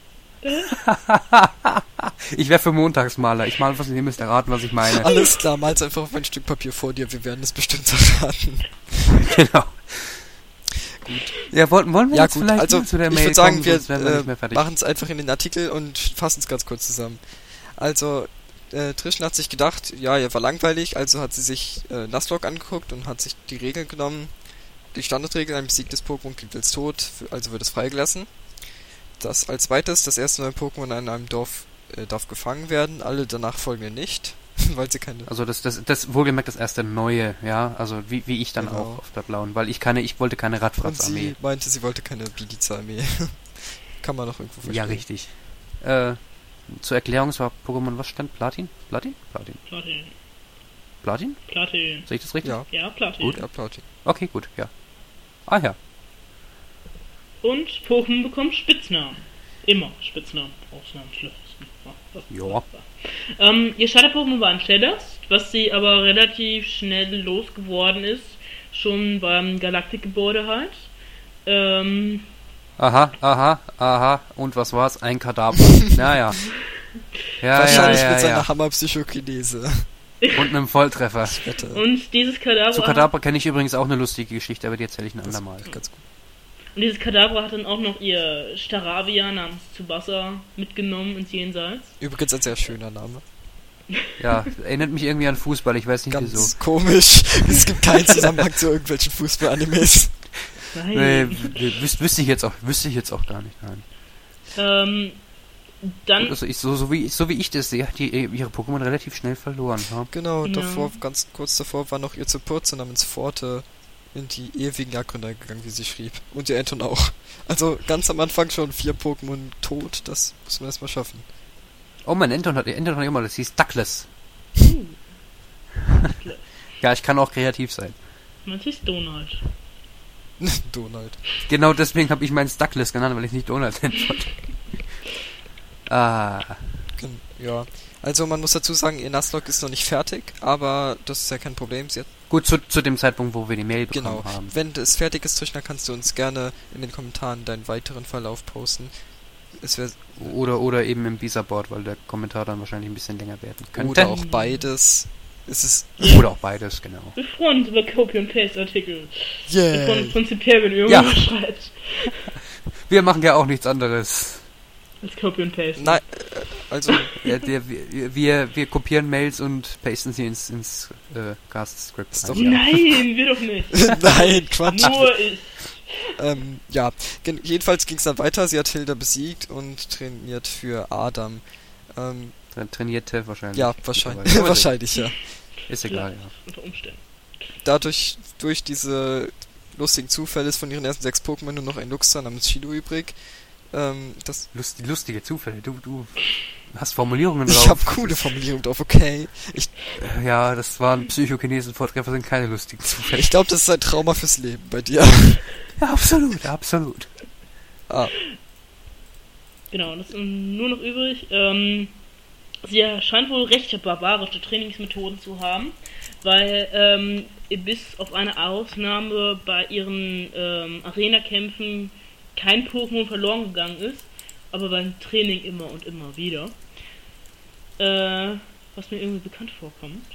ich wäre für Montagsmaler. Ich male was und ihr müsst erraten, was ich meine. Alles klar, mal's einfach auf ein Stück Papier vor dir, wir werden es bestimmt erraten. Genau. Gut. Ja, wollten, wollen wir Ja jetzt gut, vielleicht also mal zu der ich Mail würde sagen, kommen, wir sonst wären wir nicht mehr äh, fertig. machen es einfach in den Artikel und fassen es ganz kurz zusammen. Also, äh, Trishna hat sich gedacht, ja, ihr war langweilig, also hat sie sich äh, Nuzlocke angeguckt und hat sich die Regeln genommen. Die Standardregel, ein besiegtes Pokémon gilt als tot, für- also wird es freigelassen. Das als zweites, das erste neue Pokémon in einem Dorf äh, darf gefangen werden, alle danach folgenden nicht. weil sie keine... Also das, das, das wohlgemerkt das erste neue, ja, also wie, wie ich dann Genau. auch auf der blauen, weil ich keine, ich wollte keine Und Radfratz-Armee. sie meinte, sie wollte keine Bidiza-Armee. Kann man noch irgendwo verstehen. Ja, richtig. Äh, zur Erklärung, es war Pokémon, was stand? Platin? Platin? Platin. Platin. Platin? Platin. Sehe ich das richtig? Ja, Ja, Platin. Gut. ja, Platin. Okay, gut, ja. Ah ja. Und Pokémon bekommt Spitznamen. Immer Spitznamen. Ausnahmslos. Ja. Ähm, ihr Starter-Pokémon war ein Stardust, was sie aber relativ schnell losgeworden ist. Schon beim Galaktikgebäude halt. Ähm, Aha, aha, aha. Und was war's? Ein Kadaver. Naja. Ja, Wahrscheinlich ja, ja, mit seiner ja. Hammer-Psychokinese. Und einem Volltreffer. Wette. und dieses Kadabra. Zu Kadabra kenne ich übrigens auch eine lustige Geschichte, aber die erzähle ich ein Das andermal. ist ganz gut. Und dieses Kadabra hat dann auch noch ihr Staravia namens Tsubasa mitgenommen ins Jenseits. Übrigens ein sehr schöner Name. Ja, erinnert mich irgendwie an Fußball, ich weiß nicht Ganz wieso. komisch. Es gibt keinen Zusammenhang zu irgendwelchen Fußball-Animes. Nein. Nee, w- wüs wüsste ich jetzt auch, wüsste ich jetzt auch gar nicht, nein. Ähm, dann. Also ich, so, so, wie, so wie ich das sehe, hat die ihre Pokémon relativ schnell verloren. Ja? Genau, Ja. davor, ganz kurz davor, war noch ihr Support namens Forte in die ewigen Abgründe gegangen, wie sie schrieb. Und ihr Anton auch. Also ganz am Anfang schon vier Pokémon tot, das muss man erstmal schaffen. Oh, mein Anton hat, Anton hat immer, das hieß Douglas. Uh, Ja, ich kann auch kreativ sein. man hieß Donald. Donald. Genau deswegen habe ich meins Douglas genannt, weil ich nicht Donald nennen wollte. Ah, Gen- Ja, also man muss dazu sagen, ihr Nuzlocke ist noch nicht fertig, aber das ist ja kein Problem. Sie hat, gut, zu, zu dem Zeitpunkt, wo wir die Mail bekommen genau, haben. wenn es fertig ist, Trishna, kannst du uns gerne in den Kommentaren deinen weiteren Verlauf posten. Es wäre Oder, oder eben im Bisa-Board, weil der Kommentar dann wahrscheinlich ein bisschen länger werden könnte. oder auch beides. Es ist Oder auch beides, genau. Wir freuen uns über Copy-and-Paste-Artikel. Wir freuen yeah. uns prinzipiell, wenn Ja. irgendjemand schreibt. Wir machen ja auch nichts anderes. Als Copy-and-Paste. Nein, äh, also Ja, der, wir, wir, wir kopieren Mails und pasten sie ins, ins äh, Cast-Script. Ist ein, doch- ja. Nein, wir doch nicht. nein, Quatsch. Nur ich. Ähm, ja, gen- jedenfalls ging es dann weiter. Sie hat Hilda besiegt und trainiert für Adam. Ähm, Tra- Trainierte wahrscheinlich. ja, wahrscheinlich, Mittlerweile. wahrscheinlich, ja. Ist egal, ja. Unter Umständen. Dadurch, durch diese lustigen Zufälle ist von ihren ersten sechs Pokémon nur noch ein Luxor namens Shido übrig. Ähm, das, Lust, lustige Zufälle. Du, du hast Formulierungen drauf. ich habe coole Formulierungen drauf, okay. Ich, Äh, Ja, das waren Psychokinesen-Vortreffer, sind keine lustigen Zufälle. ich glaube, das ist ein Trauma fürs Leben bei dir. Ja, absolut, absolut. Ah, Genau, das ist nur noch übrig. Ähm, sie scheint wohl recht barbarische Trainingsmethoden zu haben, weil ähm, bis auf eine Ausnahme bei ihren ähm, Arena-Kämpfen kein Pokémon verloren gegangen ist, aber beim Training immer und immer wieder. Äh, was mir irgendwie bekannt vorkommt.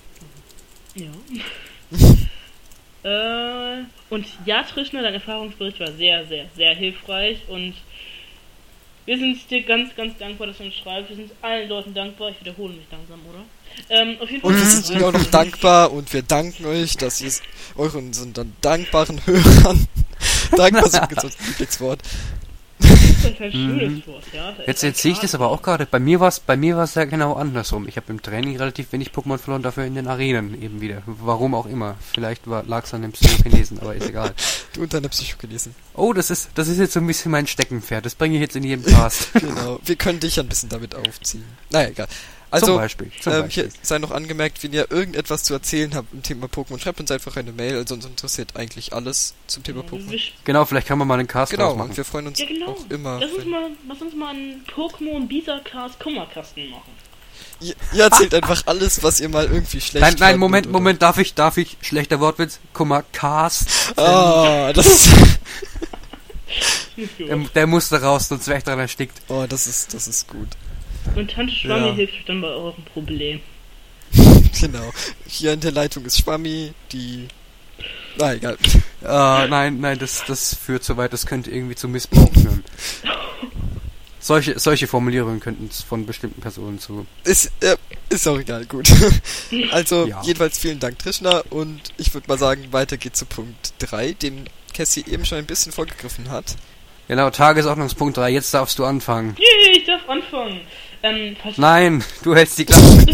Ja. äh, und ja, Trishna, dein Erfahrungsbericht war sehr, sehr, sehr hilfreich und wir sind dir ganz, ganz dankbar, dass du uns schreibst. Wir sind allen Leuten dankbar. Ich wiederhole mich langsam, oder? Ähm, auf jeden Fall und wir sind ihnen auch noch dankbar und wir danken euch, dass ihr es euren sind dann dankbaren Hörern. Dankbar ist übrigens das Lieblingswort. Das ist ein schönes Mhm. Wort, ja. Da Jetzt, ist ein jetzt sehe ich das aber auch gerade. Bei mir war es bei mir war es ja genau andersrum. Ich habe im Training relativ wenig Pokémon verloren, dafür in den Arenen eben wieder. Warum auch immer. Vielleicht lag es an dem Psychokinesen, aber ist egal. Du und deine Psychokinesen. Oh, das ist das ist jetzt so ein bisschen mein Steckenpferd. Das bringe ich jetzt in jedem Cast. Genau. Wir können dich ein bisschen damit aufziehen. Naja, egal. Also, zum Beispiel. Zum ähm, Beispiel. hier sei noch angemerkt, wenn ihr irgendetwas zu erzählen habt im Thema Pokémon, schreibt uns einfach eine Mail, also uns interessiert eigentlich alles zum Thema Pokémon. Wir- Genau, vielleicht kann man mal einen Cast Genau, draus machen. und wir freuen uns Ja, genau. auch immer. Lass uns wenn- mal, lass uns mal einen Pokémon Bisa-Cast Kummerkasten machen. Ihr, ihr erzählt einfach alles, was ihr mal irgendwie schlecht Nein, nein, fandet Moment, oder- Moment, darf ich, darf ich, schlechter Wortwitz, Kummer, Cast. Ah, das ist, Nicht gut. Der, der musste raus, sonst wäre ich dran erstickt. oh, das ist, das ist gut. Und Tante Schwammi Ja. hilft euch dann bei eurem Problem. Genau. Hier in der Leitung ist Schwammi, die... Na, egal. Ah, nein, nein, das, das führt zu weit, das könnte irgendwie zu Missbrauch führen. Solche, solche Formulierungen könnten es von bestimmten Personen zu... Ist, äh, ist auch egal, gut. Also, Ja. jedenfalls vielen Dank, Trishna, und ich würde mal sagen, weiter geht's zu Punkt drei, den Cassie eben schon ein bisschen vorgegriffen hat. Genau, Tagesordnungspunkt drei, jetzt darfst du anfangen. Yay, ich darf anfangen. Ähm, falls Nein, du hältst die Klappe.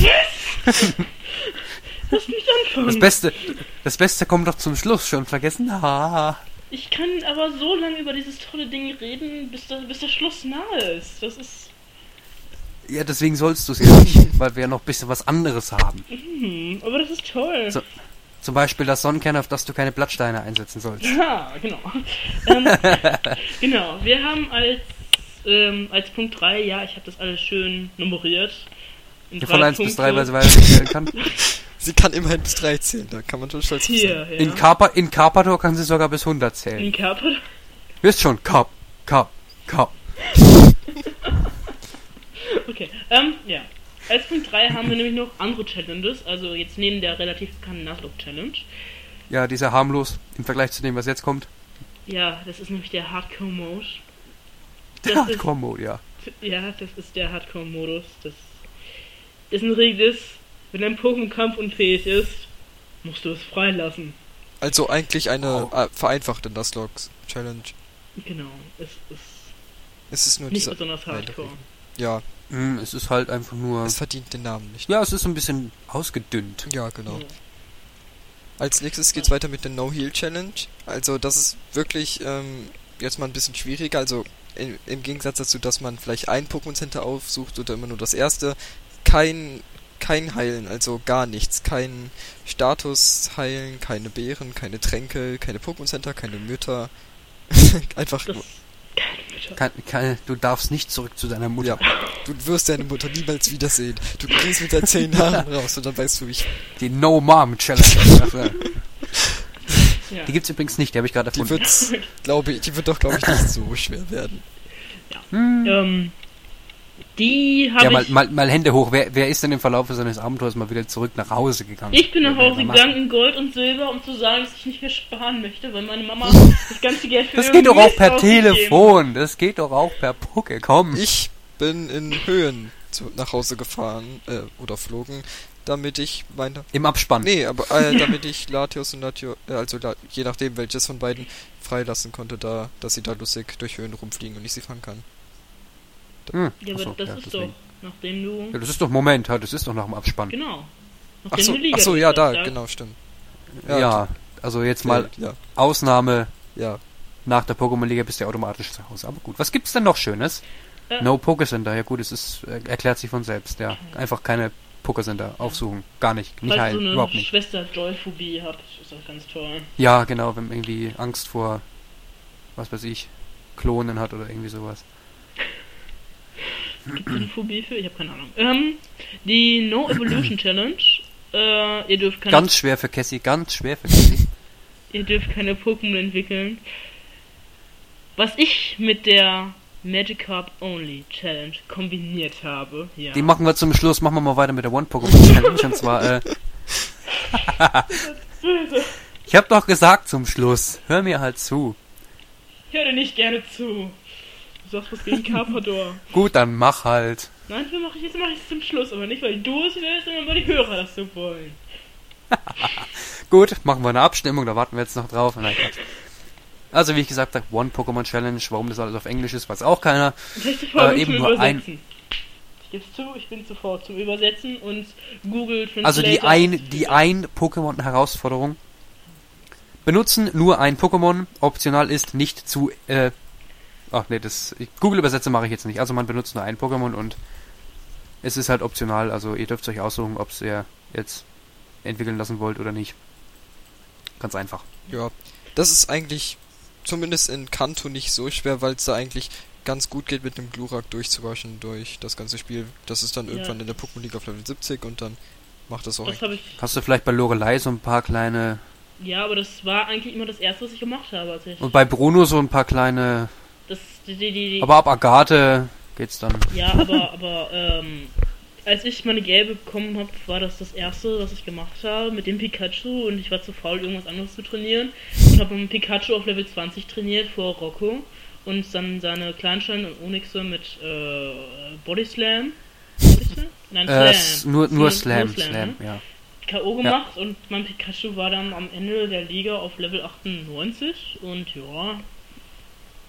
Lass mich anfangen. Das Beste, das Beste kommt doch zum Schluss, schon vergessen. Ah. Ich kann aber so lange über dieses tolle Ding reden, bis der, bis der Schluss nahe ist. Das ist... Ja, deswegen sollst du es ja nicht, weil wir ja noch ein bisschen was anderes haben. Mhm, aber das ist toll. So, zum Beispiel das Sonnenkern, auf das du keine Blattsteine einsetzen sollst. Ja, genau. ähm, genau, wir haben als, ähm, als Punkt drei, ja, ich habe das alles schön nummeriert. In Von eins bis Punkte. drei, weil sie weiter nicht zählen kann. Sie kann immerhin bis drei zählen, da kann man schon stolz Hier, sein. ja. In, Carpa- in Carpador kann sie sogar bis hundert zählen. In Carpador. Hörst schon, Carp, Carp, Carp. Okay, ähm, ja. Als Punkt drei haben wir nämlich noch andere Challenges, also jetzt neben der relativ bekannten Nuzlocke-Challenge. Ja, die ist ja harmlos im Vergleich zu dem, was jetzt kommt. Ja, das ist nämlich der Hardcore-Mode. Der Das Hardcore-Mode, ja. Ja, das ist der Hardcore-Modus. Das dessen Regel ist, wenn ein Pokémon kampfunfähig ist, musst du es freilassen. Also eigentlich eine Oh. äh, vereinfachte Nuzlocke-Challenge. Genau, es ist Es ist nur nicht dieser... besonders hardcore. Ja, Hm, es ist halt einfach nur... es verdient den Namen nicht. Ja, es ist ein bisschen ausgedünnt. Ja, genau. Ja. Als nächstes geht's weiter mit der No-Heal-Challenge. Also das ist wirklich ähm, jetzt mal ein bisschen schwieriger. Also in, im Gegensatz dazu, dass man vielleicht ein Pokémon Center aufsucht oder immer nur das erste. Kein, kein Heilen, also gar nichts. Kein Status heilen, keine Beeren, keine Tränke, keine Pokémon Center, keine Mütter. Einfach Das nur... Kann, kann, du darfst nicht zurück zu deiner Mutter. Ja, du wirst deine Mutter niemals wiedersehen. Du gehst mit deinen zehn Haaren raus und dann weißt du, wie ich... Die No-Mom-Challenge. Ja. Die gibt's übrigens nicht, die habe ich gerade Die erfunden. wird's, glaube ich, die wird doch, glaube ich, nicht so schwer werden. Hm. Ähm, die habe Ja, mal, ich... mal, mal Hände hoch. Wer, wer ist denn im Verlauf seines Abenteuers mal wieder zurück nach Hause gegangen? Ich bin nach Wer- wer Hause macht- gegangen in Gold und Silber, um zu sagen, dass ich nicht mehr sparen möchte, weil meine Mama das ganze Geld für Das geht doch irgendeinen auch per Mist ausgegeben Telefon. Das geht doch auch per Poké. Komm. Ich bin in Höhen zu, nach Hause gefahren, äh, oder flogen, damit ich meine... Im Abspann. Nee, aber äh, damit ich Latios und Latios, äh, also La, je nachdem welches von beiden, freilassen konnte, da, dass sie da lustig durch Höhen rumfliegen und ich sie fangen kann. Hm. Ja, aber Achso, das ja, ist deswegen. doch, nachdem du... Ja, das ist doch, Moment, das ist doch nach dem Abspann. Genau. Ach Nachdem so, du Liga ach so, ja, da, durchläufst, genau, stimmt. Ja, Ja, also jetzt mal Ja, Ausnahme, ja. nach der Pokémon-Liga bist du ja automatisch zu Hause. Aber gut, was gibt's denn noch Schönes? Äh. No Pokécenter, ja gut, es ist, äh, erklärt sich von selbst, ja. Einfach keine Pokécenter aufsuchen, gar nicht, nicht Falls heilen, du eine überhaupt nicht. Schwester Joyphobie habt, ist das ganz toll. Ja, genau, wenn man irgendwie Angst vor, was weiß ich, Klonen hat oder irgendwie sowas. Gibt es eine Phobie für? Ich habe keine Ahnung. Ähm, die No Evolution Challenge. Äh, ihr dürft keine, Ganz schwer für Cassie, ganz schwer für Cassie. ihr dürft keine Pokémon entwickeln. Was ich mit der Magikarp Only Challenge kombiniert habe, ja. Die machen wir zum Schluss, machen wir mal weiter mit der One-Pokémon-Challenge und zwar, äh... ich hab doch gesagt zum Schluss, hör mir halt zu. Ich höre dir nicht gerne zu. Du sagst was gegen Carpador. Gut, dann mach halt. Nein, das mache ich jetzt mache ich es zum Schluss, aber nicht weil du es willst, sondern weil die Hörer das so wollen. Gut, machen wir eine Abstimmung, da warten wir jetzt noch drauf. Nein, Quatsch. Also wie ich gesagt habe, One-Pokémon-Challenge, warum das alles auf Englisch ist, weiß auch keiner. Ich bin zu faul, Äh, um eben zu nur übersetzen. Ich gebe zu, ich bin zu faul zum Übersetzen und Google Translate. Also die ein, die ein Pokémon-Herausforderung. Benutzen nur ein Pokémon, optional ist nicht zu, äh, ach nee, das, Google-Übersetze mache ich jetzt nicht. Also man benutzt nur ein Pokémon und es ist halt optional, also ihr dürft euch aussuchen, ob ihr jetzt entwickeln lassen wollt oder nicht. Ganz einfach. Ja, das ist eigentlich zumindest in Kanto nicht so schwer, weil es da eigentlich ganz gut geht, mit dem Glurak durchzuwaschen durch das ganze Spiel. Das ist dann Ja. irgendwann in der Pokémon League auf Level siebzig und dann macht das auch Das habe ich. Hast du vielleicht bei Lorelei so ein paar kleine, Ja, aber das war eigentlich immer das erste, was ich gemacht habe. Als ich und bei Bruno so ein paar kleine, das, die, die, die, die, aber ab Agathe geht's dann. ja, aber, aber, ähm, als ich meine Gelbe bekommen habe, war das das erste, was ich gemacht habe mit dem Pikachu und ich war zu faul, irgendwas anderes zu trainieren und habe mit Pikachu auf Level zwanzig trainiert vor Rocco und dann seine Kleinstein und Onyxe mit äh, Body Slam. Body Slam? Nein, Äh, Slam. s- nur, nur Slam, Slam, Slam, ne? ja. K O gemacht und mein Pikachu war dann am Ende der Liga auf Level achtundneunzig und ja, ich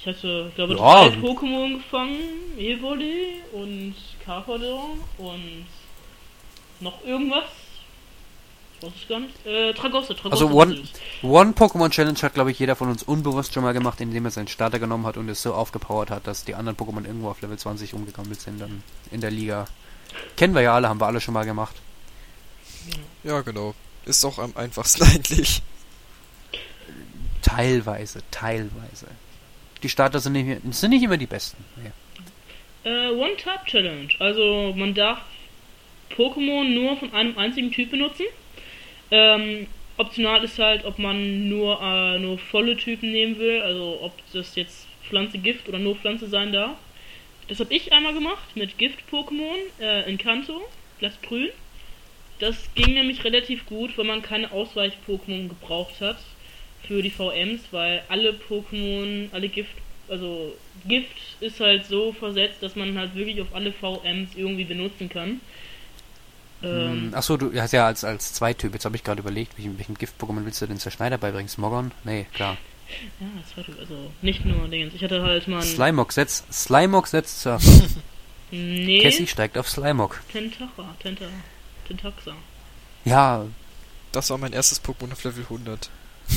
Ich hatte, ich glaube, Ja. drei Pokémon gefangen. Evoli und Carpador und noch irgendwas. Ich weiß es gar nicht. Äh, Tragosse, Tragosse. Also ist One, süß. One Pokémon Challenge hat, glaube ich, jeder von uns unbewusst schon mal gemacht, indem er seinen Starter genommen hat und es so aufgepowert hat, dass die anderen Pokémon irgendwo auf Level zwanzig umgegammelt sind dann in der Liga. Kennen wir ja alle, haben wir alle schon mal gemacht. Ja, genau. Ist doch am einfachsten eigentlich. Teilweise, teilweise. Die Starter sind nicht, sind nicht immer die besten. Ja. Äh, One-Type-Challenge. Also man darf Pokémon nur von einem einzigen Typ benutzen. Ähm, optional ist halt, ob man nur, äh, nur volle Typen nehmen will, also ob das jetzt Pflanze, Gift oder nur Pflanze sein darf. Das habe ich einmal gemacht mit Gift-Pokémon äh, in Kanto, Blattgrün. Das ging nämlich relativ gut, weil man keine Ausweich-Pokémon gebraucht hat für die V Ms, weil alle Pokémon, alle Gift, also Gift ist halt so versetzt, dass man halt wirklich auf alle V Ms irgendwie benutzen kann. Ähm, Achso, du hast ja als, als Zweityp, jetzt habe ich gerade überlegt, welchen, welchen Gift-Pokémon willst du den Zerschneider beibringen? Smogon? Nee, klar. ja, das war also nicht nur Dingens. Ich hatte halt mal ein Slimog setzt, Slimog setzt Surf. nee, Cassie steigt auf Slimog. Tentacha, Tenta, Tentaxa. Ja, Das war mein erstes Pokémon auf Level hundert.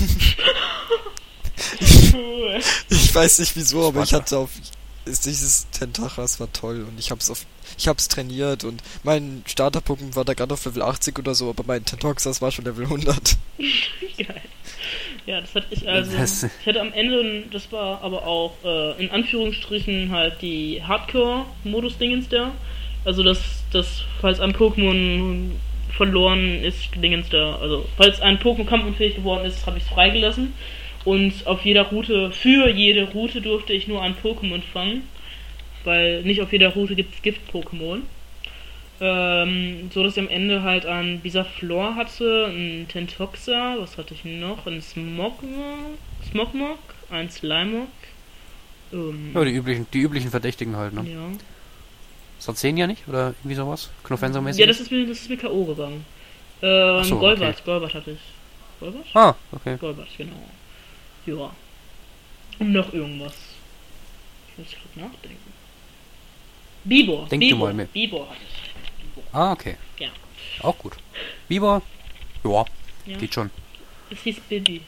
Cool. Ich weiß nicht wieso, aber ich Sparta. hatte auf ist dieses Tentachas war toll und ich hab's auf ich hab's trainiert und mein Starter-Pokémon war da gerade auf Level achtzig oder so, aber mein Tentoxas war schon Level hundert. Geil. Ja, das hatte ich also. Das- Ich hatte am Ende, das war aber auch äh, in Anführungsstrichen halt die Hardcore-Modus-Dingens da. Also dass, dass falls ein Pokémon verloren ist, Dingens da. Also falls ein Pokémon kampfunfähig geworden ist, habe ich es freigelassen. Und auf jeder Route, für jede Route durfte ich nur ein Pokémon fangen. Weil nicht auf jeder Route gibt es Gift-Pokémon. Ähm, so dass ich am Ende halt ein Bisaflor hatte, ein Tentoxa, was hatte ich noch? Ein Smogmog, Smogmog, ein Slimog. Ähm, ja die, üblichen, die üblichen Verdächtigen halt, ne? ja. Sarzenia nicht? Oder irgendwie sowas? Knofenser-mäßig? Ja, das ist mir, das ist mir K O gegangen. Ähm, so, Golbat, okay. Golbat hatte ich. Golbat? Ah, okay. Golbat, genau. Ja. Und noch irgendwas. Ich muss gerade nachdenken. Bibor, Denk du Bibor, mal mit. Bibor hatte ich. Bibor. Ah, okay. Ja. Auch gut. Biber? Ja, Ja. geht schon. Es hieß Bibi.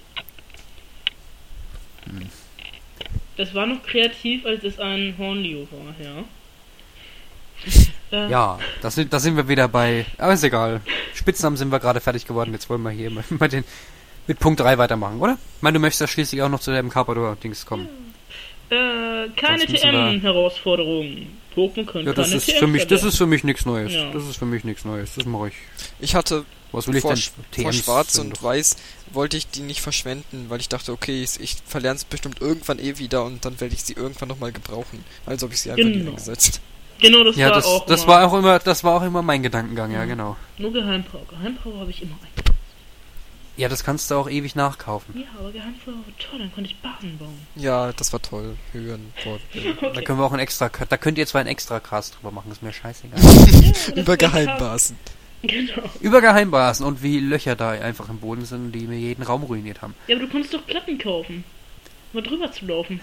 Hm. Das war noch kreativ, als es ein Hornlio war, ja. Äh, Ja, das sind, da sind wir wieder bei... Aber ist egal. Spitznamen sind wir gerade fertig geworden. Jetzt wollen wir hier mal mit, den, mit Punkt drei weitermachen, oder? Ich meine, du möchtest ja schließlich auch noch zu dem Carpador-Dings kommen. Äh, keine Sonst müssen T wir- M-Herausforderungen. Pokémon können Ja, das keine ist T M für mich, das verwerten. ist für mich nichts Neues. Ja. Das ist für mich nichts Neues. Das mache ich. Ich hatte Was will ich vor, denn? Sch- T vor Ms Schwarz sind und doch- Weiß wollte ich die nicht verschwenden, weil ich dachte, okay, ich, ich verlerne es bestimmt irgendwann eh wieder und dann werde ich sie irgendwann nochmal gebrauchen. Also habe ich sie einfach nie Genau. eingesetzt. Genau, das Ja, war das, auch das immer, war auch immer, das war auch immer mein Gedankengang, ja Mhm. genau. nur Geheimpower. Geheimpower habe ich immer ein. Ja, das kannst du auch ewig nachkaufen. Ja, aber Geheimpower war toll, dann konnte ich Basen bauen. Ja, das war toll. Hören, Wort. Da Okay. können wir auch ein extra, da könnt ihr zwar ein extra Cast drüber machen, ist mir scheißegal. Ja, das Über war Geheimbasen. krass. Genau. Über Geheimbasen und wie Löcher da einfach im Boden sind, die mir jeden Raum ruiniert haben. Ja, aber du konntest doch Platten kaufen. Mal drüber zu laufen.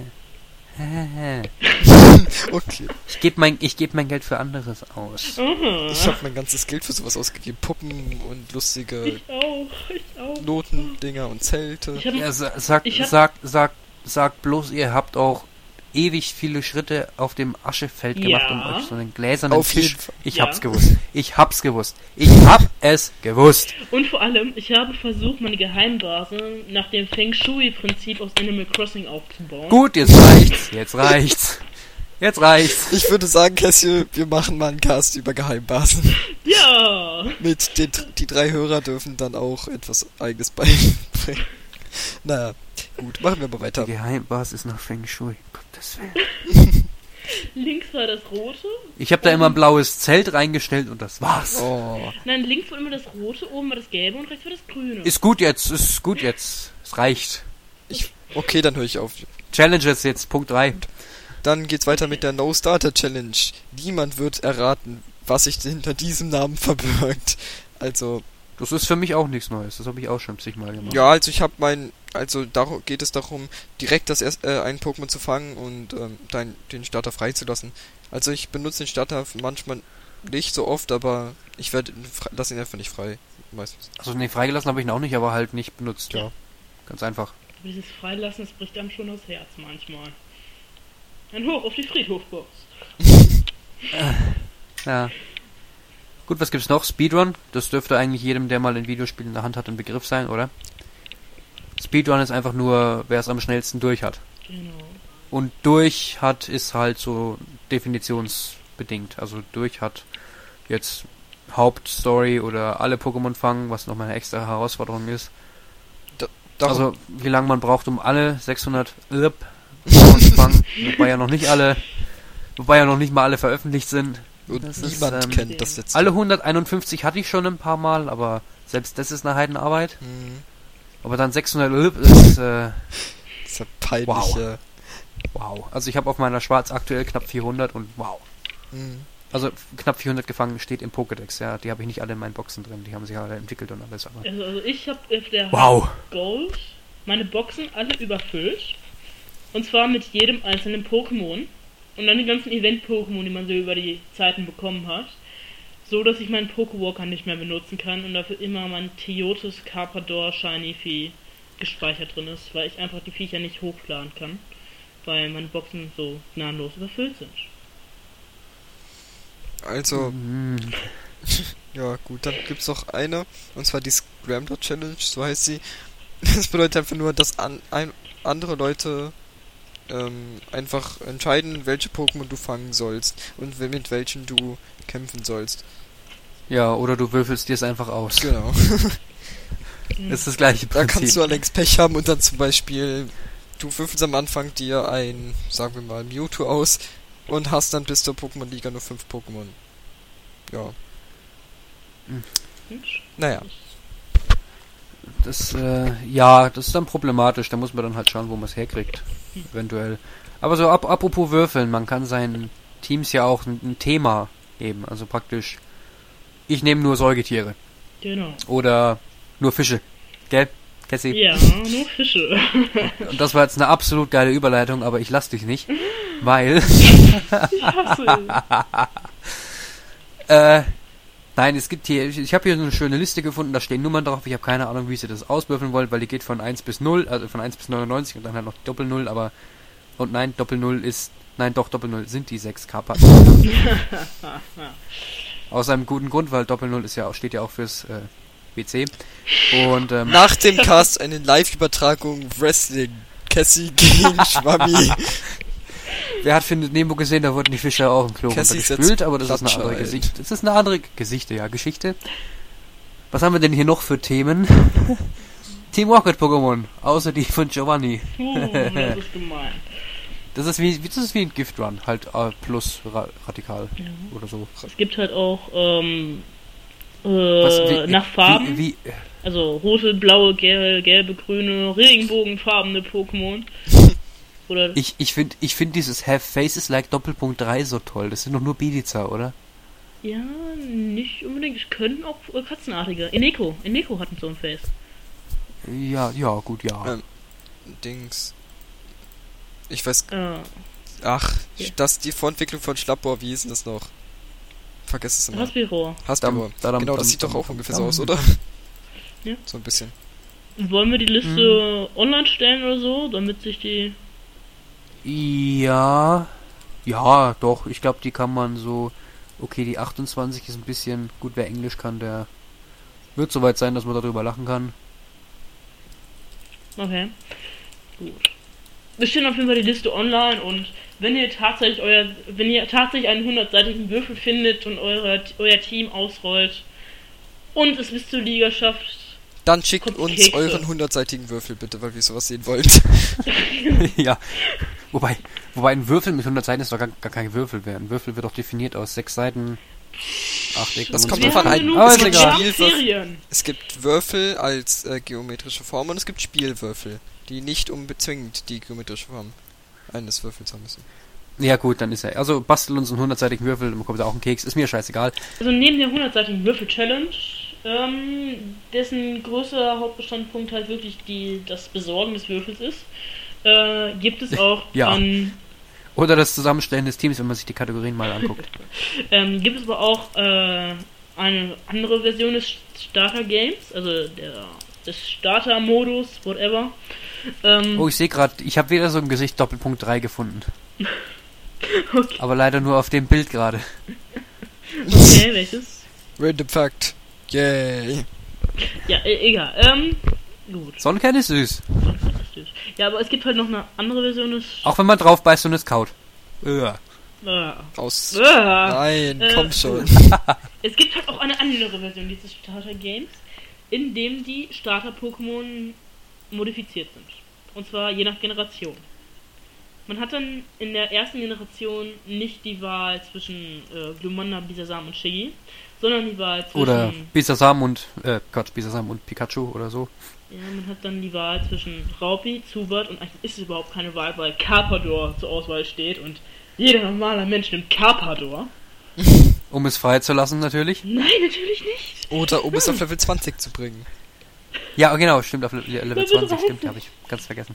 Okay. Ich gebe mein, ich geb mein Geld für anderes aus. Aha. Ich habe mein ganzes Geld für sowas ausgegeben. Puppen und lustige Ich auch, ich auch. Notendinger und Zelte. Ich hab, Ja, sa- sagt, Ich hab- sagt, sagt, sagt bloß, ihr habt auch ewig viele Schritte auf dem Aschefeld gemacht, um Ja. euch so einen gläsernen Auf Tisch... jeden Fall. Ich Ja. hab's gewusst. Ich hab's gewusst. Ich hab es gewusst. und vor allem, ich habe versucht, meine Geheimbase nach dem Feng Shui-Prinzip aus Animal Crossing aufzubauen. Gut, jetzt reicht's. Jetzt reicht's. Jetzt reicht's. Ich würde sagen, Cassie, wir machen mal einen Cast über Geheimbasen. Ja! Mit den, die drei Hörer dürfen dann auch etwas Eigenes beibringen. Naja, gut, machen wir mal weiter. Die Geheimbasis ist nach Feng Shui. Gottes Willen. Links war das rote. Ich habe da immer ein blaues Zelt reingestellt und das war's. Oh, Nein, links war immer das rote, oben war das gelbe und rechts war das grüne. Ist gut jetzt, ist gut jetzt. Es reicht. ich, okay, dann höre ich auf. Challenges jetzt, Punkt drei. Dann geht's weiter mit der No-Starter-Challenge. Niemand wird erraten, was sich hinter diesem Namen verbirgt. Also, Das ist für mich auch nichts Neues. Das habe ich auch schon zigmal gemacht. Ja, also ich habe mein, also darum geht es darum, direkt das erst, äh, einen Pokémon zu fangen und ähm, dein, den Starter freizulassen. Also ich benutze den Starter manchmal nicht so oft, aber ich werde lasse ihn einfach nicht frei, meistens. Also nee, freigelassen habe ich ihn auch nicht, aber halt nicht benutzt. Ja, ganz einfach. Aber dieses Freilassen, das bricht einem schon das Herz manchmal. Ein Hoch auf die Friedhofbox. Ja. Gut, was gibt's noch? Speedrun. Das dürfte eigentlich jedem, der mal ein Videospiel in der Hand hat, ein Begriff sein, oder? Speedrun ist einfach nur, wer es am schnellsten durch hat. Genau. Und durch hat ist halt so definitionsbedingt. Also durch hat jetzt Hauptstory oder alle Pokémon fangen, was nochmal eine extra Herausforderung ist. Da, darum, also wie lange man braucht, um alle sechshundert Pokémon zu fangen. Wobei ja noch nicht alle, wobei ja noch nicht mal alle veröffentlicht sind. und das niemand ist, ähm, kennt das jetzt. Alle hunderteinundfünfzig hatte ich schon ein paar Mal, aber selbst das ist eine Heidenarbeit. Mhm. Aber dann sechshundert ist, äh, Das ist ja peinlich. Wow. Ja. wow. Also ich habe auf meiner Schwarz aktuell knapp vierhundert und wow. Mhm. Also knapp vierhundert gefangen steht im Pokédex, ja. Die habe ich nicht alle in meinen Boxen drin, die haben sich alle entwickelt und alles, aber... Also, also ich habe auf der Wow. Gold meine Boxen alle überfüllt. Und zwar mit jedem einzelnen Pokémon. Und dann die ganzen Event-Pokémon, die man so über die Zeiten bekommen hat. So, dass ich meinen Pokewalker nicht mehr benutzen kann und dafür immer mein Theotis Carpador Shiny Vieh gespeichert drin ist, weil ich einfach die Viecher nicht hochladen kann, weil meine Boxen so gnadenlos überfüllt sind. Also, Mhm. ja gut, dann gibt's noch eine, und zwar die Scrambler Challenge, so heißt sie. Das bedeutet einfach nur, dass an, ein, andere Leute ähm, einfach entscheiden, welche Pokémon du fangen sollst und mit welchen du kämpfen sollst. Ja, oder du würfelst dir es einfach aus. Genau. Das ist das gleiche Da Prinzip. kannst du allerdings Pech haben und dann zum Beispiel, du würfelst am Anfang dir ein, sagen wir mal, Mewtwo aus und hast dann bis zur Pokémon-Liga nur fünf Pokémon. Ja. Hm. Naja. Das, äh, ja, das ist dann problematisch. Da muss man dann halt schauen, wo man es herkriegt. Eventuell. Aber so, ap apropos Würfeln, man kann seinen Teams ja auch ein, ein Thema geben. Also praktisch, ich nehme nur Säugetiere. Genau. Oder nur Fische. Gell, Cassie? Ja, nur Fische. Und das war jetzt eine absolut geile Überleitung, aber ich lass dich nicht. Weil, Ich hasse es. äh, nein, es gibt hier, ich, ich habe hier so eine schöne Liste gefunden, da stehen Nummern drauf, ich habe keine Ahnung, wie sie das auswürfeln wollt, weil die geht von eins bis null, also von eins bis neunundneunzig und dann halt noch Doppel null, aber, und nein, Doppel null ist, nein, doch, Doppel null sind die sechs Kappa. Aus einem guten Grund, weil Doppel null ist ja auch, steht ja auch fürs, äh, W C. Und, ähm, Nach dem Cast eine Live-Übertragung Wrestling. Cassie gegen Schwammi. wer hat Findet Nemo gesehen, da wurden die Fische auch im Klo Cassie runtergespült, aber das ist eine Platscher, andere ey. Geschichte. Das ist eine andere Geschichte, ja, Geschichte. Was haben wir denn hier noch für Themen? Team Rocket Pokémon, außer die von Giovanni. Uh, das ist gemein. Das ist wie, das ist wie ein Gift Run, halt äh, plus ra radikal Ja. oder so. Es gibt halt auch ähm, äh, Was, wie- nach Farben, Wie, wie, also rote, blaue, gelbe, gelbe, grüne, regenbogenfarbene Pokémon. Oder ich ich finde ich find dieses Have Faces Like Doppelpunkt drei so toll. Das sind doch nur Bidiza, oder? ja, nicht unbedingt. Es können auch äh, Katzenartige. Eneko, Eneko hatten so ein Face. Ja, ja, gut, ja. Ähm, Dings. Ich weiß. Äh, Ach, Ja. das die Vorentwicklung von Schlappbohr, wie hieß denn das noch? Vergiss es immer. Raspiro. Hasbüro. Dadam, Genau, das dadam, sieht doch dadam, auch ungefähr dadam. so aus, oder? Ja. So ein bisschen. Wollen wir die Liste online stellen oder so, damit sich die... Ja, ja, doch. Ich glaube, die kann man so. Okay, die achtundzwanzig ist ein bisschen. Gut, wer Englisch kann, der wird soweit sein, dass man darüber lachen kann. Okay, gut. Wir stellen auf jeden Fall die Liste online und wenn ihr tatsächlich euer, wenn ihr tatsächlich einen hundertseitigen Würfel findet und eure, euer Team ausrollt und es bis zur Liga schafft, Dann schickt Kommt uns Kekse. euren hundertseitigen Würfel bitte, weil wir sowas sehen wollen. Ja. Wobei, wobei ein Würfel mit hundert Seiten ist doch gar, gar kein Würfel mehr. Ein Würfel wird doch definiert aus sechs Seiten, acht Ecken Das und kommt so. wir davon haben ein. genug, Aber Es ist gibt wir egal. haben Spielwürfel, Ferien. es gibt Würfel als äh, geometrische Form und es gibt Spielwürfel, die nicht unbezwingend die geometrische Form eines Würfels haben müssen. Ja gut, dann ist er. Also bastel uns einen hundertseitigen Würfel, dann bekommt er auch einen Keks. Ist mir scheißegal. Also neben der hundertseitigen Würfel-Challenge ähm, dessen größter Hauptbestandpunkt halt wirklich die, das Besorgen des Würfels ist, äh, gibt es auch Ja. an, Oder das Zusammenstellen des Teams, wenn man sich die Kategorien mal anguckt. ähm, gibt es aber auch äh, eine andere Version des Starter Games, also der, des Starter-Modus, whatever. Ähm, Oh, ich sehe gerade, ich habe wieder so im Gesicht Doppelpunkt drei gefunden. okay, Aber leider nur auf dem Bild gerade. okay, welches? Random Fact. Yay. Ja, e egal. Ähm, gut. Sonnenkern ist süß. Ja, aber es gibt halt noch eine andere Version des... Auch wenn man drauf beißt und es kaut. Ja. Ah. Aus. Ah. Nein, Äh, komm schon. Es gibt halt auch eine andere Version dieses Starter-Games, in dem die Starter-Pokémon modifiziert sind. Und zwar je nach Generation. Man hat dann in der ersten Generation nicht die Wahl zwischen äh, Glumanda, Bisasam und Shiggy, sondern die Wahl zwischen... Oder Bisasam und, äh, Gott, Bisasam und Pikachu oder so. Ja, man hat dann die Wahl zwischen Raupi, Zubat und eigentlich ist es überhaupt keine Wahl, weil Carpador zur Auswahl steht und jeder normale Mensch nimmt Carpador. Um es freizulassen natürlich. Nein, natürlich nicht. Oder um es auf Level zwanzig zu bringen. Ja, genau, stimmt, auf Le- Level Das ist zwanzig, dreißig. stimmt, habe ich ganz vergessen.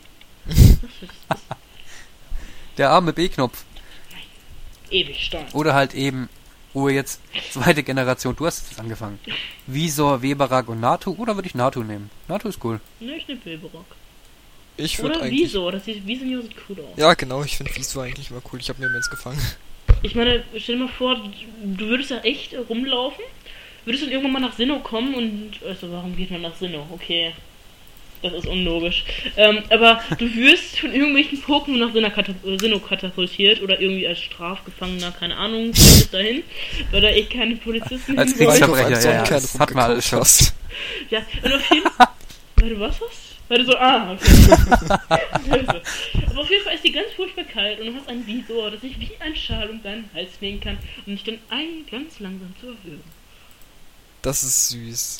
Der arme B-Knopf. Ewig stark. Oder halt eben, oh jetzt, zweite Generation, du hast es angefangen. Visor, Weberak und Natu, oder würde ich Natu nehmen? Natu ist cool. Ne, ich nehm Wilberock. Ich würde Oder eigentlich. Wieso, das sieht, Wieso sieht cool aus. Ja, genau, ich finde Wieso eigentlich immer cool. Ich habe mir immer ins gefangen. Ich meine, stell dir mal vor, du würdest da echt rumlaufen, würdest dann irgendwann mal nach Sinnoh kommen und, also warum geht man nach Sinnoh? Okay, das ist unlogisch. Ähm, aber du wirst von irgendwelchen Pokémon nach Sinnoh katap- Sinnoh katapultiert oder irgendwie als Strafgefangener, keine Ahnung, bis dahin, weil da eh keine Polizisten Als hin wollen. Kriegsverbrecher, Einfach ja, ja, Sonnenkern das hatten wir alles schon. rumgekauft hast. Ja, und auf jeden Fall. Weil du was hast? Weil du so, ah, okay. Aber auf jeden Fall ist die ganz furchtbar kalt und du hast ein Visor, das sich wie ein Schal um deinen Hals legen kann und dich dann ein ganz langsam zu erhöhen. Das ist süß.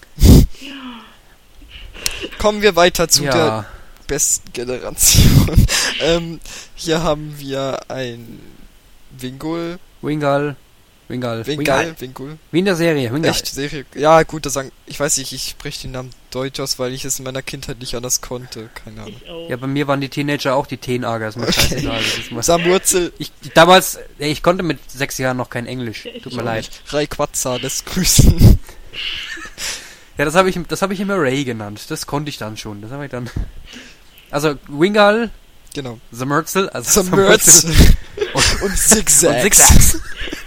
Kommen wir weiter zu der Ja, besten Generation. ähm, hier haben wir ein Wingul. Wingal, Wingal, Wingal, Wingul. Wie in der Serie, Wingal. Echt, Serie. Ja, gut, das sagen. Ich weiß nicht, ich spreche den Namen Deutsch aus, weil ich es in meiner Kindheit nicht anders konnte. Keine Ahnung. Ich auch. Ja, bei mir waren die Teenager auch die Teenager, ist mir Okay. scheißegal. Das ist mal Samurzel. ich, damals, ey, ich konnte mit sechs Jahren noch kein Englisch. Ja, ich Tut auch mir leid. Rayquaza lässt grüßen. Ja, das habe ich, das habe ich immer Ray genannt. Das konnte ich dann schon. Das habe ich dann. Also Wingal, Genau. Samurzel, also Samurzel. und, Und Zigzags. und Zigzags.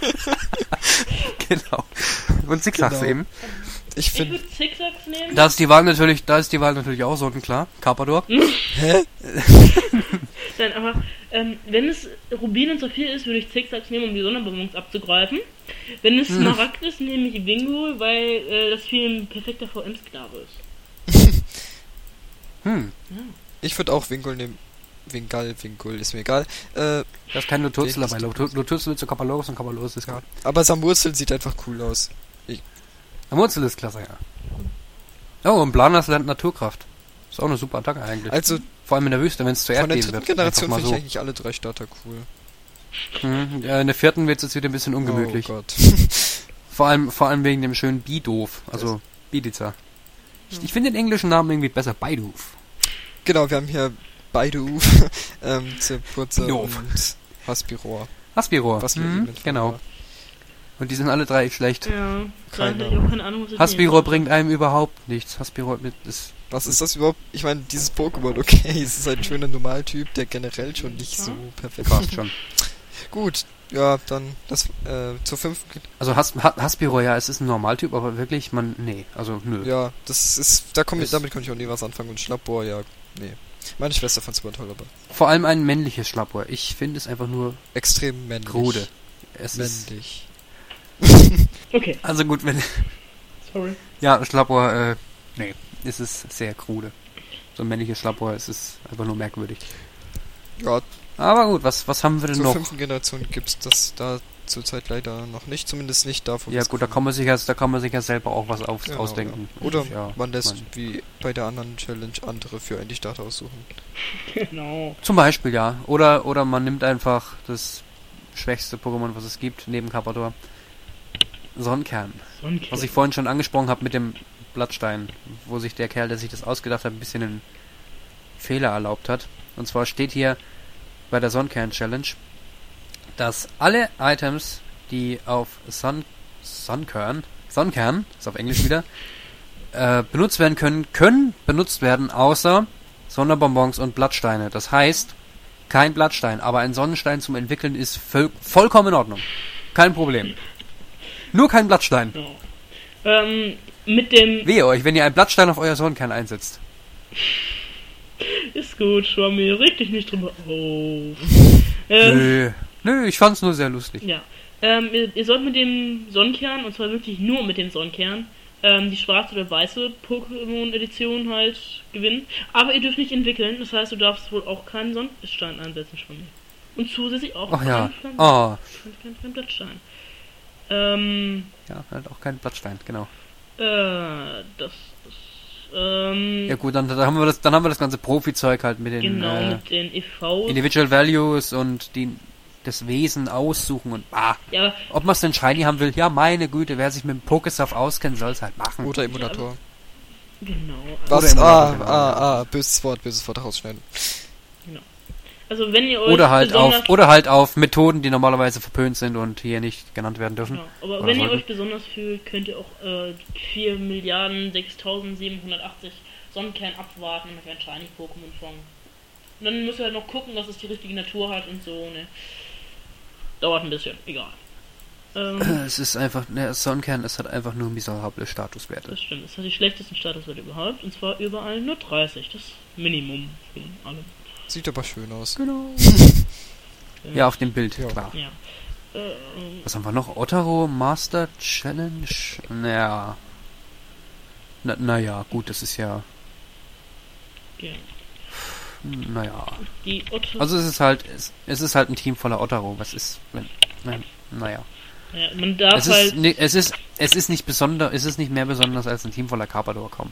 Genau. Und Zigzags Genau. eben. Ich Ich finde. würde Zigzags nehmen. Da ist die Wahl natürlich, da ist die Wahl natürlich auch so, klar. Carpador. Hä? Nein, aber ähm, wenn es Rubin und Saphir ist, würde ich Zigzags nehmen, um die Sonderbonbons abzugreifen. Wenn es Smaragd ist, nehme ich Wingul, weil äh, das viel ein perfekter V M-Sklave ist. Hm. Ich würde auch Wingul nehmen. Wingal, Wingul, ist mir egal. Äh, Da ist kein Loturzel Wirklich dabei. Lotur- Loturzel zu Kapaloris und Kapaloris ist ja. gut. Aber Samurzel sieht einfach cool aus. Amurzel ist klasse, ja. Oh, und Blanas lernt Naturkraft. Ist auch eine super Attacke eigentlich. Also, Vor allem in der Wüste, wenn es zu von der Erdbeben dritten wird. Generation Einfach finde mal ich eigentlich alle drei Starter cool. so. Mhm. Ja, in der vierten wird es jetzt wieder ein bisschen ungemütlich. Oh Gott. Vor allem, vor allem wegen dem schönen Bidoof. Also, Bidiza. Ich, ich finde den englischen Namen irgendwie besser. Bidoof. Genau, wir haben hier Baidu, ähm, Zepurza Doof. und Haspiror. Haspiror. Was wir Mhm, eben mit genau. war. Und die sind alle drei schlecht. Ja, Keine da hätte ich auch keine Ahnung, was ich Haspiror nehmen bringt einem überhaupt nichts. Haspiror mit ist. Was ist das überhaupt? Ich meine, dieses Pokémon, okay, es ist ein schöner Normaltyp, der generell schon nicht so perfekt Fast ist. schon. Gut, ja, dann das äh, zur fünften. Also Has Ha- Haspiror, ja, es ist ein Normaltyp, aber wirklich, man, nee, also nö. Ja, das ist, da komm ich, Es- damit konnte ich auch nie was anfangen. Und Schlappbohr, ja, nee. Meine Schwester fand es super toll, aber Vor allem ein männliches Schlappohr. Ich finde es einfach nur extrem männlich. krude. Es ist, Männlich. Okay, also gut, wenn, sorry. ja, Schlappohr, äh, nee, es ist sehr krude. So ein männliches Schlappohr, es ist einfach nur merkwürdig. Ja, Aber gut, was, was haben wir denn zur noch? fünften Generation gibt's das da zurzeit leider noch nicht, zumindest nicht davon. Ja gut, da kann man sich ja, da kann man sich ja selber auch was auf, Genau, ausdenken. ja. Oder ja, man lässt, mein- wie bei der anderen Challenge, andere für einen die Starter aussuchen. Genau. Zum Beispiel, ja. Oder, oder man nimmt einfach das schwächste Pokémon, was es gibt, neben Carpador. Sonnenkern. Sonnenkern. Was ich vorhin schon angesprochen habe mit dem Blattstein, wo sich der Kerl, der sich das ausgedacht hat, ein bisschen einen Fehler erlaubt hat. Und zwar steht hier bei der Sonnenkern-Challenge, dass alle Items, die auf Son Sonnenkern, Sonnenkern, ist auf Englisch wieder, äh, benutzt werden können, können benutzt werden, außer Sonderbonbons und Blattsteine. Das heißt, kein Blattstein, aber ein Sonnenstein zum Entwickeln ist voll, vollkommen in Ordnung. Kein Problem. Nur kein Blattstein. Ja. Ähm, mit dem... Wehe euch, wenn ihr einen Blattstein auf euer Sonnenkern einsetzt. Ist gut, Schwammi, reg dich nicht drüber auf. Ähm, Nö. Nö, ich fand's nur sehr lustig. Ja. Ähm, ihr, ihr sollt mit dem Sonnenkern, und zwar wirklich nur mit dem Sonnenkern, ähm, die schwarze oder weiße Pokémon-Edition halt gewinnen. Aber ihr dürft nicht entwickeln, das heißt, du darfst wohl auch keinen Sonnenstein einsetzen, Schwammi. Und zusätzlich auch Ach ja. keinen, Oh. keinen, keinen, keinen Blattstein. Ähm, Ja, halt auch kein Blattstein, genau. äh, das, das, ähm, Ja gut, dann, dann haben wir das, dann haben wir das ganze Profi-Zeug halt mit den genau, äh, mit den E Vs. Individual Values und die das Wesen aussuchen und ah, Ja, ob man es denn shiny haben will, ja meine Güte, wer sich mit dem Pokéstuff auskennt, soll es halt machen. Oder Emulator. genau. Was? Oder Ah, Emulator, ah, ah, böses Wort, böses Wort rausschneiden. Also wenn ihr euch Oder halt besonders, auf oder halt auf Methoden, die normalerweise verpönt sind und hier nicht genannt werden dürfen. genau, aber Oder wenn ihr sollten. euch besonders fühlt, könnt ihr auch äh, vier Milliarden sechstausendsiebenhundertachtzig Sonnenkern abwarten und ein Shiny Pokémon fangen. Und dann müsst ihr halt noch gucken, dass es die richtige Natur hat und so, ne. Dauert ein bisschen, egal. Ähm, Es ist einfach, ne, Sonnenkern ist halt einfach nur miserable Statuswerte. das stimmt, es hat die schlechtesten Statuswerte überhaupt, und zwar überall nur dreißig, das Minimum von allem. Sieht aber schön aus. Genau. Ja, auf dem Bild, Ja. klar. Ja. Äh, Was haben wir noch? Otaro Master Challenge? Naja. Na, naja, gut, das ist ja. ja. Naja. Die Otto, Also es ist halt, es, es ist halt ein Team voller Otaro. Was ist, wenn, wenn naja. ja, man darf Es halt... ist, ni- es ist, es ist nicht besonder, es ist nicht mehr besonders als ein Team voller Carpador kommt.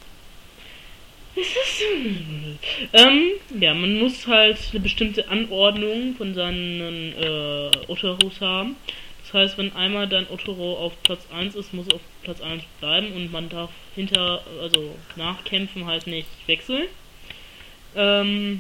Ähm, ja, man muss halt eine bestimmte Anordnung von seinen äh, Otaros haben. Das heißt, wenn einmal dein Otaro auf Platz eins ist, muss er auf Platz eins bleiben und man darf hinter, also nachkämpfen halt nicht wechseln. Ähm,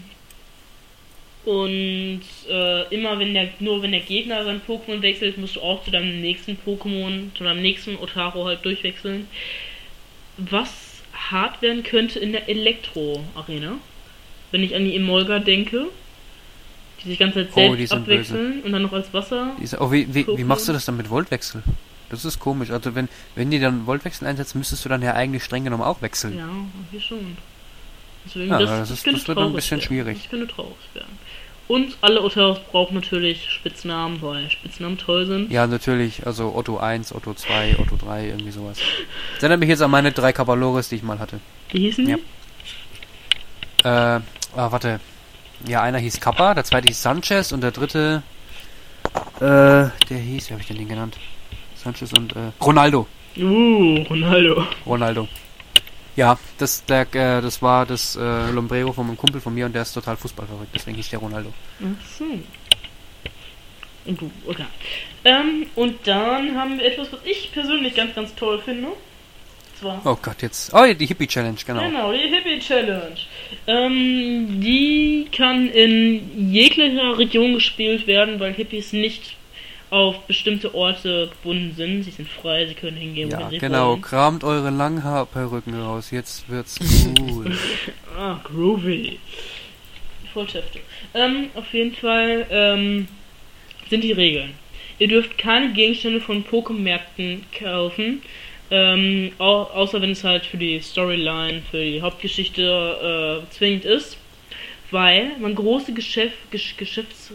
und äh, immer wenn der, nur wenn der Gegner sein Pokémon wechselt, musst du auch zu deinem nächsten Pokémon, zu deinem nächsten Otaro halt durchwechseln. Was hart werden könnte in der Elektro-Arena. Wenn ich an die Emolga denke, die sich die ganze Zeit Oh, selbst die sind abwechseln und dann noch als Wasser. Diese, oh, wie, wie, wie machst du das dann mit Voltwechsel? Das ist komisch. Also wenn, wenn die dann Voltwechsel einsetzen, müsstest du dann ja eigentlich streng genommen auch wechseln. Ja, hier schon. Deswegen, Ja, das, das das, ist- könnte das wird dann ein traurig bisschen werden. schwierig. Das könnte traurig werden. Und alle Otaros brauchen natürlich Spitznamen, weil Spitznamen toll sind. Ja, natürlich. Also Otto eins, Otto zwei, Otto drei, irgendwie sowas. Das erinnert mich jetzt an meine drei Cabalores, die ich mal hatte. Wie hießen die? Ja. Äh, ah, warte. Ja, einer hieß Kappa, der zweite hieß Sanchez und der dritte, äh, der hieß, wie habe ich denn den genannt? Sanchez und, äh, Ronaldo. Uh, Ronaldo. Ronaldo. Ja, das, der, äh, das war das, äh, Lombrero von meinem Kumpel von mir und der ist total fußballverrückt, deswegen hieß der Ronaldo. Ach so. Und du, okay. Ähm, und dann haben wir etwas, was ich persönlich ganz, ganz toll finde. Zwar. Oh Gott, jetzt, oh, die Hippie-Challenge, genau. Genau, die Hippie Challenge. Ähm, die kann in jeglicher Region gespielt werden, weil Hippies nicht auf bestimmte Orte gebunden sind. Sie sind frei, sie können hingehen, Ja, wohin sie genau, wollen. kramt eure Langhaarperücken raus, jetzt wird's cool. Ah, groovy. Vollschäfte. Ähm, auf jeden Fall, ähm, sind die Regeln. Ihr dürft keine Gegenstände von Pokémärkten kaufen, ähm, au außer wenn es halt für die Storyline, für die Hauptgeschichte äh, zwingend ist, weil man große Geschäft, Gesch Geschäfts...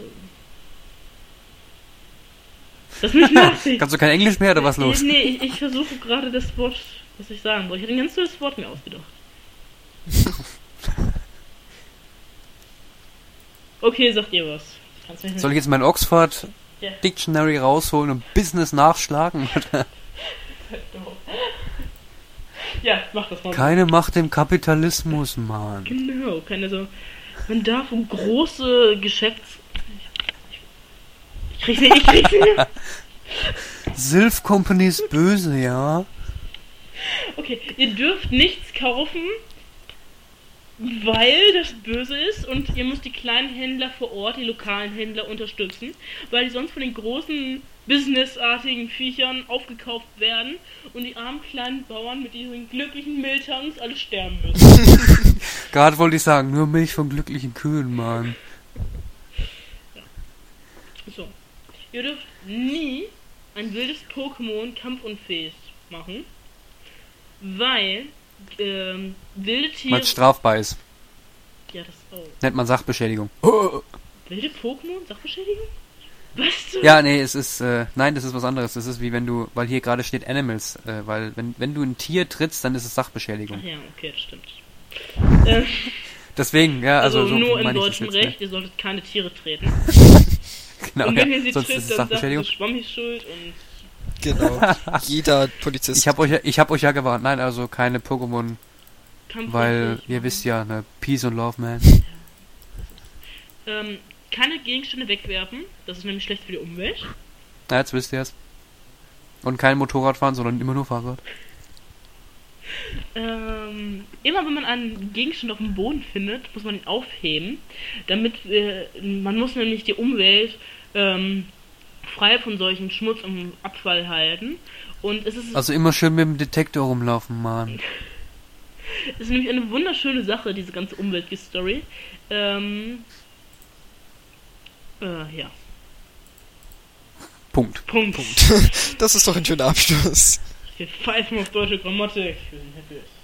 Das ist nicht nachsicht. Kannst du kein Englisch mehr oder was los? Nee, ich, ich versuche gerade das Wort, was ich sagen wollte. Ich hatte ein ganz tolles Wort mir ausgedacht. Okay, sagt ihr was. Ich kann's nicht Soll ich jetzt mein Oxford Ja. Dictionary rausholen und Business nachschlagen? Ja, mach das mal. Keine Macht im Kapitalismus, Mann. Genau, keine so. Man darf um große Geschäfts... Ich krieg's nicht, ich krieg's nicht. Sylph Company ist böse, ja? Okay, ihr dürft nichts kaufen, weil das böse ist und ihr müsst die kleinen Händler vor Ort, die lokalen Händler unterstützen, weil die sonst von den großen businessartigen Viechern aufgekauft werden und die armen kleinen Bauern mit ihren glücklichen Milchtanks alle sterben müssen. Gerade wollte ich sagen, nur Milch von glücklichen Kühen, Mann. Ja. So. Ihr dürft nie ein wildes Pokémon kampfunfähig machen, weil ähm, wilde Tiere... Weil es strafbar ist. Ja, das... Oh. Nennt man Sachbeschädigung. Wilde Pokémon? Sachbeschädigung? Was zum... Ja, nee, es ist, äh, nein, das ist was anderes. Das ist wie wenn du, weil hier gerade steht Animals, äh, weil wenn, wenn du ein Tier trittst, dann ist es Sachbeschädigung. Ach ja, okay, das stimmt. äh, Deswegen, ja, also, also so nur im meine ich deutschen das jetzt, Recht, ihr solltet keine Tiere treten. Ne? Genau, Und wenn ja. ihr sie Sonst tritt, ist es dann sagt Sachbeschädigung. es Schwammi schuld und... Genau. Jeder Polizist. Ich hab euch, ja- ich hab euch ja gewarnt. Nein, also keine Pokémon, Kampf weil ihr wisst ja, ne, Peace und Love, man. Ähm, keine Gegenstände wegwerfen, das ist nämlich schlecht für die Umwelt. Na, jetzt wisst ihr es. Und kein Motorrad fahren, sondern immer nur Fahrrad. Ähm, immer wenn man einen Gegenstand auf dem Boden findet, muss man ihn aufheben, damit, äh, man muss nämlich die Umwelt, ähm, frei von solchen Schmutz und Abfall halten. Und es ist, Also immer schön mit dem Detektor rumlaufen, Mann. es ist nämlich eine wunderschöne Sache, diese ganze Umwelt-Story. Ähm, äh, ja. Punkt. Punkt. Punkt. Das ist doch ein schöner Abschluss. Wir pfeifen auf deutsche Grammatik. Wir sind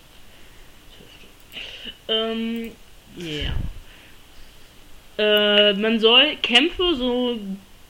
happy. Ähm, ja. Yeah. Äh, man soll Kämpfe so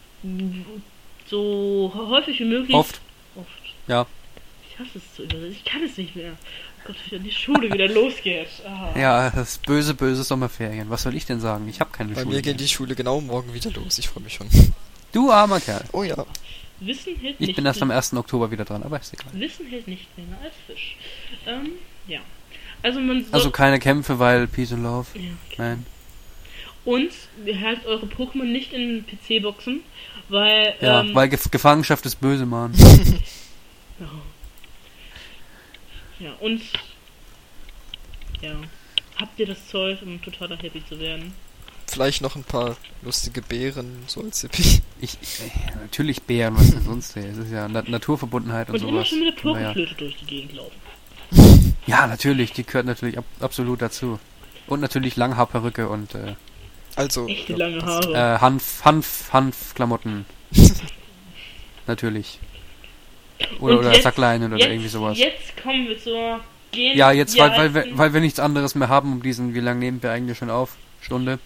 so häufig wie möglich... Oft. Oft. Ja. Ich hasse es zu übersetzen. Ich kann es nicht mehr. Oh Gott, wenn die Schule wieder losgeht. Ah. Ja, das ist böse, böse Sommerferien. Was soll ich denn sagen? Ich habe keine Bei Schule. mir geht die Schule genau morgen wieder los. Ich freue mich schon. Du armer Kerl. Oh ja. Wissen hält Ich nicht bin erst am länger- ersten Oktober wieder dran, aber ist egal. Wissen hält nicht länger als Fisch. Ähm, ja. Also man soll... Also keine Kämpfe, weil Peace and Love. ja, okay. Nein. Und haltet eure Pokémon nicht in P C-Boxen, weil... Ja, ähm, weil Gef Gefangenschaft ist böse, Mann. Ja. Ja, und... Ja. Habt ihr das Zeug, um totaler Happy zu werden? Vielleicht noch ein paar lustige Beeren, so als Hippie. Ich, äh, natürlich Bären, was denn sonst? Ey? Es ist ja Na Naturverbundenheit und, Und immer sowas. schon mit der Naja. Pokéflöte durch die Gegend laufen. Ja, natürlich, die gehört natürlich ab absolut dazu. Und natürlich Langhaarperücke und äh, Also. Echte ja, lange das- Haare. äh, Hanf, Hanf, Hanfklamotten. Natürlich. Oder, Und oder jetzt- Sackleinen oder jetzt, irgendwie sowas. Jetzt kommen wir zur Gen... Ja, jetzt, weil, weil, wir- weil wir nichts anderes mehr haben um diesen, wie lange nehmen wir eigentlich schon auf? Stunde?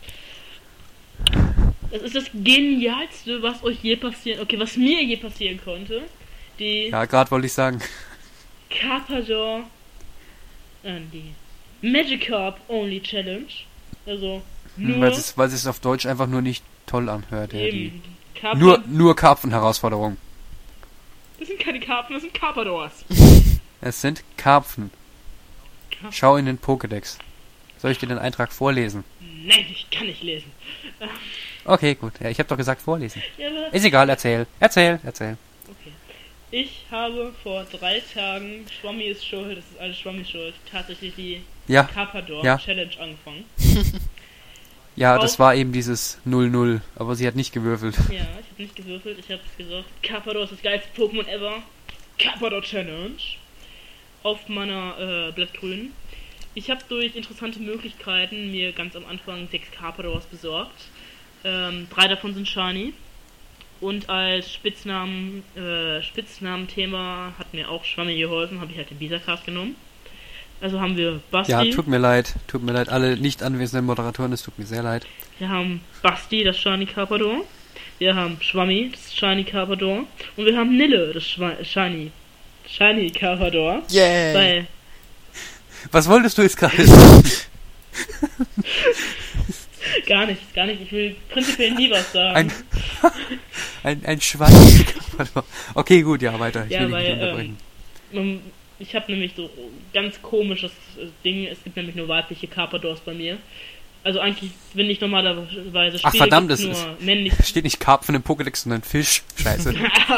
Das ist das Genialste, was euch je passieren... Okay, was mir je passieren konnte. Die Ja, gerade wollte ich sagen. Carpador... Äh, die Magikarp Only Challenge. Also, nur... Weil es, weil es auf Deutsch einfach nur nicht toll anhört. Ja, die. eben. Carpa- Nur, nur Karpfen-Herausforderung. Das sind keine Karpen, das sind Carpadors. Es sind Karpfen. Karpfen. Schau in den Pokédex. Soll ich dir den Eintrag vorlesen? Nein, ich kann nicht lesen. Okay, gut. Ja, ich habe doch gesagt vorlesen. Ja, aber... Ist egal, erzähl. Erzähl, erzähl. Okay. Ich habe vor drei Tagen, Schwammi ist schuld, das ist alles Schwammi schuld, tatsächlich die Ja, Carpador Ja. Challenge angefangen. ja, das Auf- war eben dieses null null. Aber sie hat nicht gewürfelt. Ja, ich habe nicht gewürfelt, ich habe gesagt, Carpador ist das geilste Pokémon ever. Carpador Challenge. Auf meiner äh, Blattgrün. Ich habe durch interessante Möglichkeiten mir ganz am Anfang sechs Carpadors besorgt. Ähm, drei davon sind Shiny. Und als Spitznamen, äh, Spitznamenthema hat mir auch Schwammi geholfen, habe ich halt den Bisacast genommen. Also haben wir Basti, Ja, tut mir leid. Tut mir leid, alle nicht anwesenden Moderatoren, es tut mir sehr leid. wir haben Basti, das Shiny Carpador, wir haben Schwammi, das Shiny Carpador und wir haben Nille, das Schwa Shiny, Shiny Carpador. Yeah! Weil, Was wolltest du jetzt gerade? gar nichts, gar nicht, ich will prinzipiell nie was sagen. Ein, ein, ein Schwein. Okay, gut, ja, weiter. Ich Ja, will dich weil, nicht unterbrechen. Ähm, Ich habe nämlich so ganz komisches äh, Ding, es gibt nämlich nur weibliche Carpadors bei mir. Also eigentlich, wenn ich normalerweise spiele, Ach verdammt, gibt's das nur ist, männlich. steht nicht Karpfen im Pokédex, sondern Fisch. Scheiße.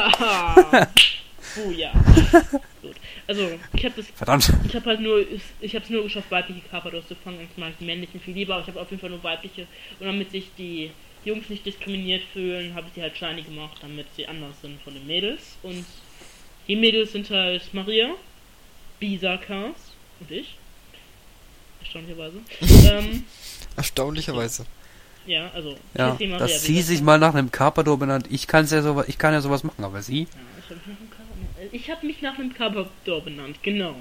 Oh ja. Gut. Also, ich habe das. Verdammt. Ich habe halt nur. Ich habe es nur geschafft, weibliche Carpadors zu fangen. Ich mag die männlichen viel lieber, aber ich habe auf jeden Fall nur weibliche. Und damit sich die Jungs nicht diskriminiert fühlen, habe ich die halt shiny gemacht, damit sie anders sind von den Mädels. Und die Mädels sind halt Maria, Bisakas und ich. Erstaunlicherweise. ähm, Erstaunlicherweise. Ja, also. Ja, Cassie, Maria, dass sie Bisaka. sich mal nach einem Carpador benannt. Ich kann's ja sowas, ich kann ja sowas machen, aber sie? Ja, ich habe mich nach einem Carpador. Ich habe mich nach einem Carpador benannt, genau.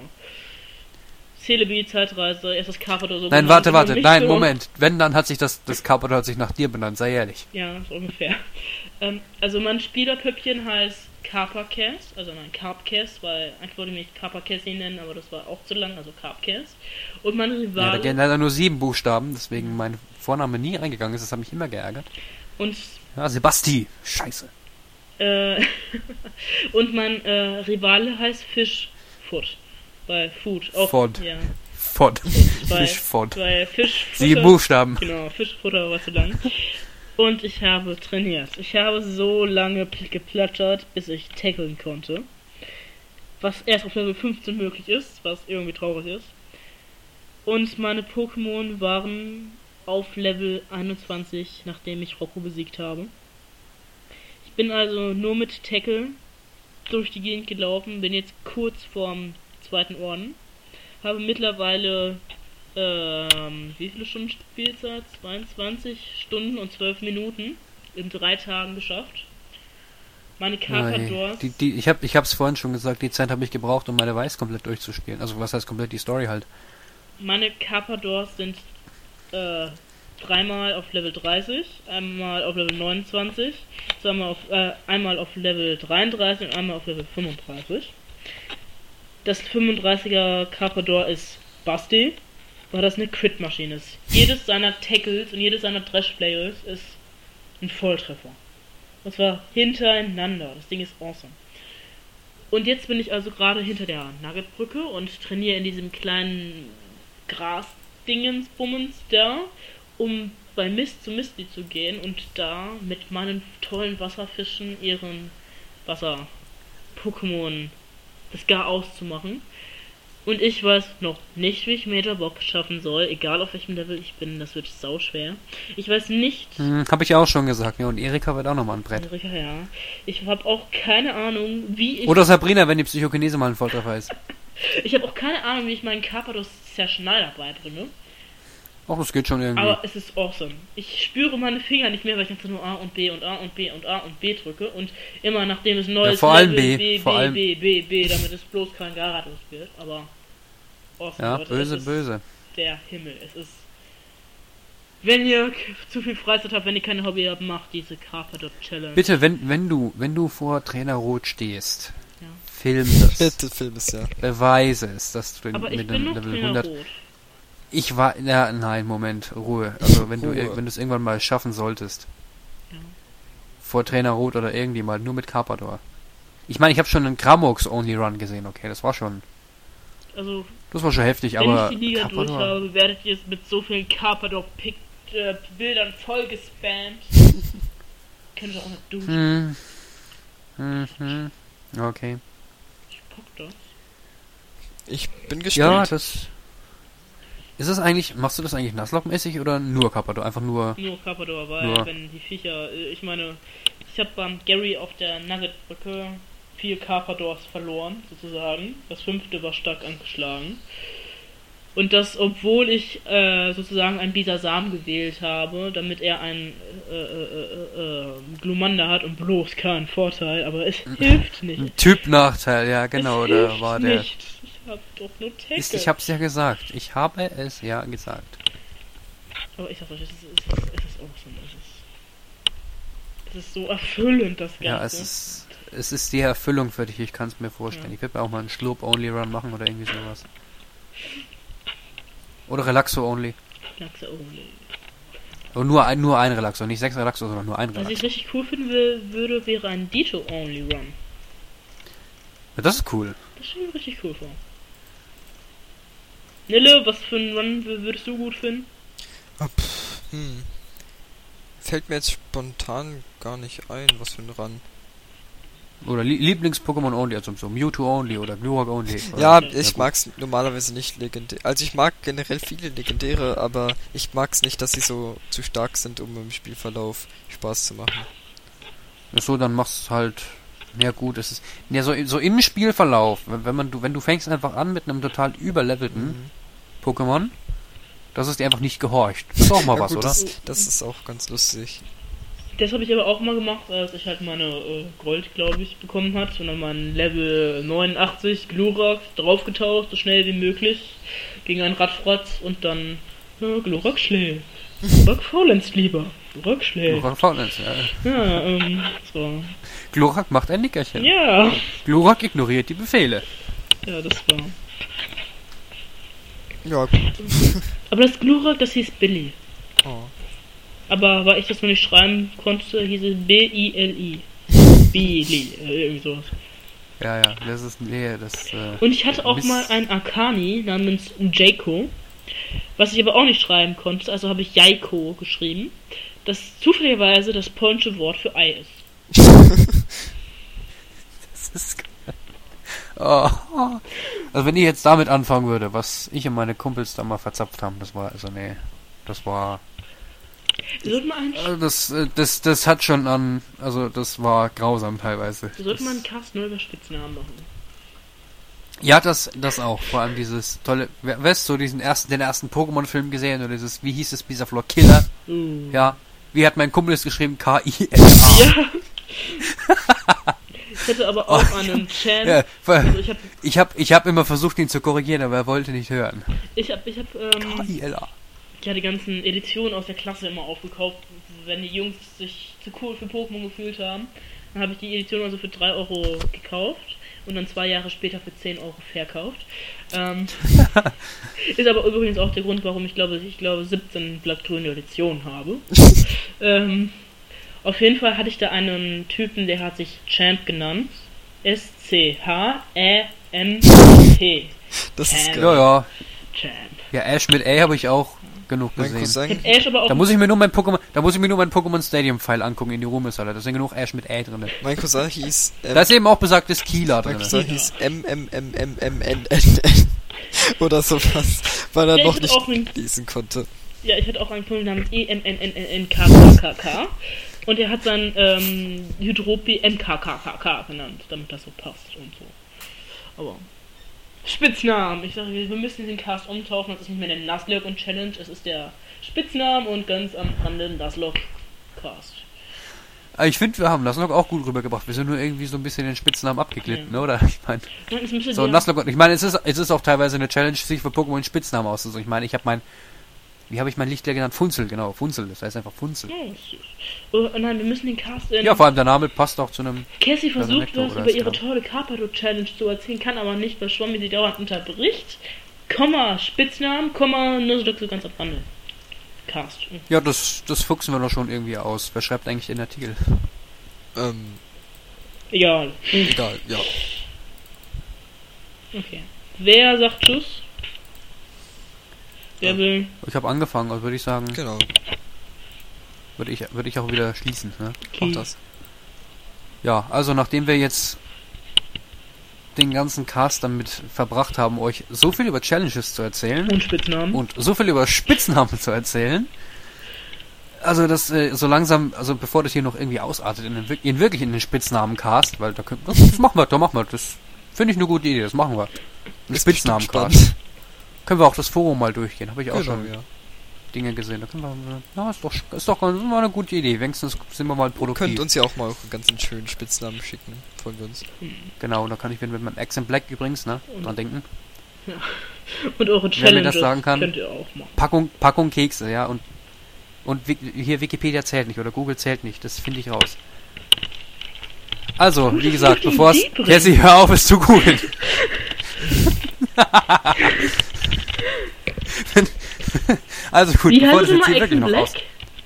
Celebi, Zeitreise, erstes Carpador so Nein, genannt, warte, immer warte, nicht nein, so. Moment. Wenn, dann hat sich das, das Carpador hat sich nach dir benannt, sei ehrlich. Ja, so ungefähr. ähm, also mein Spielerpüppchen heißt Carpacass, also nein, Carpcass, weil eigentlich wollte ich mich Carpacassi nennen, aber das war auch zu lang, also Carpcass. Und mein Ja, Rivale... da gehen leider nur sieben Buchstaben, deswegen mein Vorname nie eingegangen ist, das hat mich immer geärgert. Und... Ja, Sebasti, scheiße. Äh, und mein äh, Rivale heißt Fischfoot. Bei Food. Auch, Ford. Ja. Ford. Bei, Fischford. bei Fischfutter. Sieben Buchstaben. Genau, Fischfutter war zu lang. Und ich habe trainiert. Ich habe so lange pl- geplätschert, bis ich tackeln konnte. Was erst auf Level fünfzehn möglich ist, was irgendwie traurig ist. Und meine Pokémon waren auf Level einundzwanzig, nachdem ich Rocco besiegt habe. Ich bin also nur mit Tackle durch die Gegend gelaufen, bin jetzt kurz vorm zweiten Orden. Habe mittlerweile, ähm, wie viele Stunden Spielzeit? zweiundzwanzig Stunden und zwölf Minuten in drei Tagen geschafft. Meine Carpadors... Die, die, ich habe ich hab's vorhin schon gesagt, die Zeit habe ich gebraucht, um meine Weiß komplett durchzuspielen. Also was heißt komplett die Story halt. Meine Carpadors sind äh, dreimal auf Level dreißig, einmal auf Level neunundzwanzig, zweimal auf, äh, einmal auf Level dreiunddreißig und einmal auf Level fünfunddreißig. Das fünfunddreißiger Carpador ist Basti, weil das eine Crit-Maschine ist. Jedes seiner Tackles und jedes seiner Trash-Players ist ein Volltreffer. Und zwar hintereinander. Das Ding ist awesome. Und jetzt bin ich also gerade hinter der Nuggetbrücke und trainiere in diesem kleinen Gras-Dingens-Bummens da, um bei Mist zu Misty zu gehen und da mit meinen tollen Wasserfischen ihren Wasser-Pokémon das gar auszumachen. Und ich weiß noch nicht, wie ich Major Box schaffen soll, egal auf welchem Level ich bin, das wird sau schwer. Ich weiß nicht... Hm, habe ich auch schon gesagt, ja, und Erika wird auch nochmal ein Brett. Erika, ja. Ich habe auch keine Ahnung, wie ich... Oder Sabrina, wenn die Psychokinese mal ein Volltreffer ist. Ich habe auch keine Ahnung, wie ich meinen Carpador sehr schnell beibringe. Ach, das geht schon irgendwie. Aber es ist awesome. Ich spüre meine Finger nicht mehr, weil ich einfach nur A und B und A und B und A und B drücke und immer nachdem es neues Ja, vor allem Level, B, B, vor B, allem B, B, B, damit es bloß kein Garados wird, aber awesome. Ja, Leute, böse, es ist böse. Der Himmel, es ist... Wenn ihr k- zu viel Freizeit habt, wenn ihr keine Hobby habt, macht diese Carpador Challenge. Bitte, wenn, wenn du, wenn du vor Trainer Rot stehst, Ja. film das. Bitte film es, ja. Beweise es, dass du Aber mit ich bin dem noch Level Trainer hundert... Rot. Ich war, ja, nein, Moment, Ruhe. Also wenn du, Ruhe. wenn du es irgendwann mal schaffen solltest. Ja. Vor Trainer Rot oder irgendwie mal, nur mit Carpador. Ich meine, ich habe schon einen Gramox Only Run gesehen, okay, das war schon, Also, das war schon heftig, wenn aber ich die Liga durch Carpador, habe, werdet ihr es mit so vielen Carpador-Bildern voll gespammt. Könnt ihr auch nicht duschen. hm, hm, hm, okay. Ich bock das. Ich bin Ja, gespannt. das, ist das eigentlich, machst du das eigentlich Nassloch-mäßig oder nur Carpador, einfach nur, Nur Carpador, weil Nur. wenn die Viecher, äh, ich meine, ich habe beim Gary auf der Nuggetbrücke vier Carpadors verloren, sozusagen. Das fünfte war stark angeschlagen. Und das, obwohl ich äh, sozusagen einen Bisasam gewählt habe, damit er einen äh, äh, äh, äh, Glumanda hat und bloß keinen Vorteil, aber es hilft nicht. ein Typ-Nachteil, ja genau, es da hilft war der, nicht. Ich hab doch nur Tackle. ist, ich hab's ja gesagt, ich habe es ja gesagt. Aber ich sag euch, es ist, es ist, es ist awesome. Es ist, es ist so erfüllend, das Ganze. Ja, es ist, es ist die Erfüllung für dich, ich kann es mir vorstellen. Ja. Ich werde mir auch mal einen Schlurp-Only-Run machen oder irgendwie sowas. Oder Relaxo-Only. Lachse Only. Aber nur ein, nur ein Relaxo, nicht sechs Relaxo, sondern nur ein Was ich Relaxo. richtig cool finden will, würde, wäre ein Dito Only Run. Ja, das ist cool. Das stelle ich mir richtig cool vor. Nille, was für einen Run w- würdest du gut finden? Ah, pff, hm. Fällt mir jetzt spontan gar nicht ein, was für ein Run. Oder Lie- Lieblings-Pokémon Only, also so Mewtwo Only oder Glurak Only. Oder? Ja, Ja, ich gut. mag's normalerweise nicht legendär. Also ich mag generell viele Legendäre, aber ich mag's nicht, dass sie so zu stark sind, um im Spielverlauf Spaß zu machen. So, dann machst du halt. Ja gut, es ist. Ja, so, so im Spielverlauf, wenn, wenn man du, wenn du fängst einfach an mit einem total überlevelten Mhm. Pokémon, dass es dir einfach nicht gehorcht. Das ist auch mal Ja, was, gut, oder? Das, das ist auch ganz lustig. Das habe ich aber auch mal gemacht, als ich halt meine äh, Gold, glaube ich, bekommen hat und dann mein Level neunundachtzig Glurak draufgetaucht, so schnell wie möglich, gegen einen Radfratz und dann äh, Glurak schläft. Glurak faulenzt lieber. Glurak schläft. Glurak Faulness, ja. Ja, ähm, so. Glurak macht ein Nickerchen. Ja, Glurak ignoriert die Befehle. ja, das war. Ja, gut. Aber das Glurak, das hieß Billy. Oh. Aber weil ich das noch nicht schreiben konnte, hieß es B I L I. Billy, äh, irgendwie sowas. Ja, ja, das ist. Nee, das. Äh, Und ich hatte auch Miss- mal ein Akani namens Jaiko, was ich aber auch nicht schreiben konnte, also habe ich Jaiko geschrieben, das zufälligerweise das polnische Wort für Ei ist. Das ist geil. Oh. Also wenn ich jetzt damit anfangen würde, was ich und meine Kumpels da mal verzapft haben, das war, also nee, das war, Wir sollten mal einen, also das, äh, das, das hat schon an, also das war grausam teilweise. wir sollten mal einen Cast nur über Spitznamen machen. Ja, das, das auch, vor allem dieses tolle, wer- weißt du, diesen ersten, den ersten Pokémon-Film gesehen, oder dieses, wie hieß es, Bisaflor Killer, Uh. ja, wie hat mein Kumpel es geschrieben, K I L A. Ja. Ich hätte aber auch einen Chan. Ja, Also weil ich habe ich hab, ich hab immer versucht, ihn zu korrigieren, aber er wollte nicht hören. ich hab, ich hab, ähm, K I L A. ja, die ganzen Editionen aus der Klasse immer aufgekauft, wenn die Jungs sich zu cool für Pokémon gefühlt haben. Dann habe ich die Edition also für drei Euro gekauft und dann zwei Jahre später für zehn Euro verkauft. Ähm, ist aber übrigens auch der Grund, warum ich glaube, ich glaube siebzehn blattgrüne Editionen habe. ähm, auf jeden Fall hatte ich da einen Typen, der hat sich Champ genannt. S C H E M P. Das ist Ähm, geil. Ja, ja. Champ. Ja, Ash mit A habe ich auch genug Mein gesehen. Ich Cousin, hab Ash aber auch Da muss ich mir nur mein Pokémon, da muss ich mir nur mein Pokémon Stadium File angucken in die Ruhmeshalle. Da sind genug Ash mit A drin. mein Cousin hieß, ähm, Da ist eben auch besagtes Kieler mein drin. Cousin hieß M M M M M N N N oder sowas, weil er Ja, ich noch hab nicht auch einen- lesen konnte. Ja, ich hatte auch einen Kumpel namens E M N N N N K K K K und er hat sein ähm, Hydropi M K K K K genannt, damit das so passt und so. Aber Spitznamen. Ich sage, wir müssen den Cast umtauchen. Das ist nicht mehr der Nuzlocke und Challenge, es ist der Spitznamen und ganz am Rande Nuzlocke Cast. Aber ich finde, wir haben Nuzlocke auch gut rübergebracht. Wir sind nur irgendwie so ein bisschen den Spitznamen abgeglitten, Ja. ne? Oder? Ich meine, Nein, es müsste so der- Nuzlocke, ich meine, es ist, es ist auch teilweise eine Challenge, sich für Pokémon einen Spitznamen auszusuchen. Ich meine, ich habe mein, wie habe ich mein Lichtleer genannt? Funzel, genau, Funzel. Das heißt einfach Funzel. Oh, süß. Oh, nein, wir müssen den Cast in. Ja, vor allem der Name passt auch zu einem. Cassie versucht Nektar was oder über ist ihre genau. tolle Carpado-Challenge zu erzählen, kann aber nicht, weil Schwammi sie dauernd unterbricht. Komma, Spitznamen, Komma, Nuzlocke so ganz am Rande. Cast. Ja, das, das fuchsen wir doch schon irgendwie aus. Wer schreibt eigentlich den Artikel? Ähm, Egal. egal, ja. Okay. Wer sagt Tschüss? Wer Ja. will? Ich habe angefangen, also würde ich sagen, Genau, würde ich, würde ich auch wieder schließen. Ne? mach das. Ja, also nachdem wir jetzt den ganzen Cast damit verbracht haben, euch so viel über Challenges zu erzählen Und Spitznamen. und so viel über Spitznamen zu erzählen, also das äh, so langsam, also bevor das hier noch irgendwie ausartet in, den, wir- in wirklich in den Spitznamen-Cast, weil da können, das, das machen wir, da machen wir, das finde ich eine gute Idee, das machen wir. Ein Ist bestimmt Spitznamen-Cast. spannend. Können wir auch das Forum mal durchgehen, habe ich auch Genau, schon ja. Dinge gesehen. Da können wir, na, ist doch, ist doch ganz- mal eine gute Idee. Wenigstens sind wir mal produktiv. Könnt uns ja auch mal einen ganz schönen Spitznamen schicken von uns. Genau, da kann ich wieder mit meinem Accent Black übrigens, ne, dran denken. Und eure Wer mir Challenges das sagen kann. könnt ihr auch machen. Packung, Packung Kekse, ja, und und Wik- hier Wikipedia zählt nicht oder Google zählt nicht, das finde ich raus. Also, wie gesagt, Gute bevor es, Idee bringen. Cassie, hör auf, es zu googeln. Also gut, Wie bevor heißt das du jetzt mal hier wirklich Axel noch Black? raus.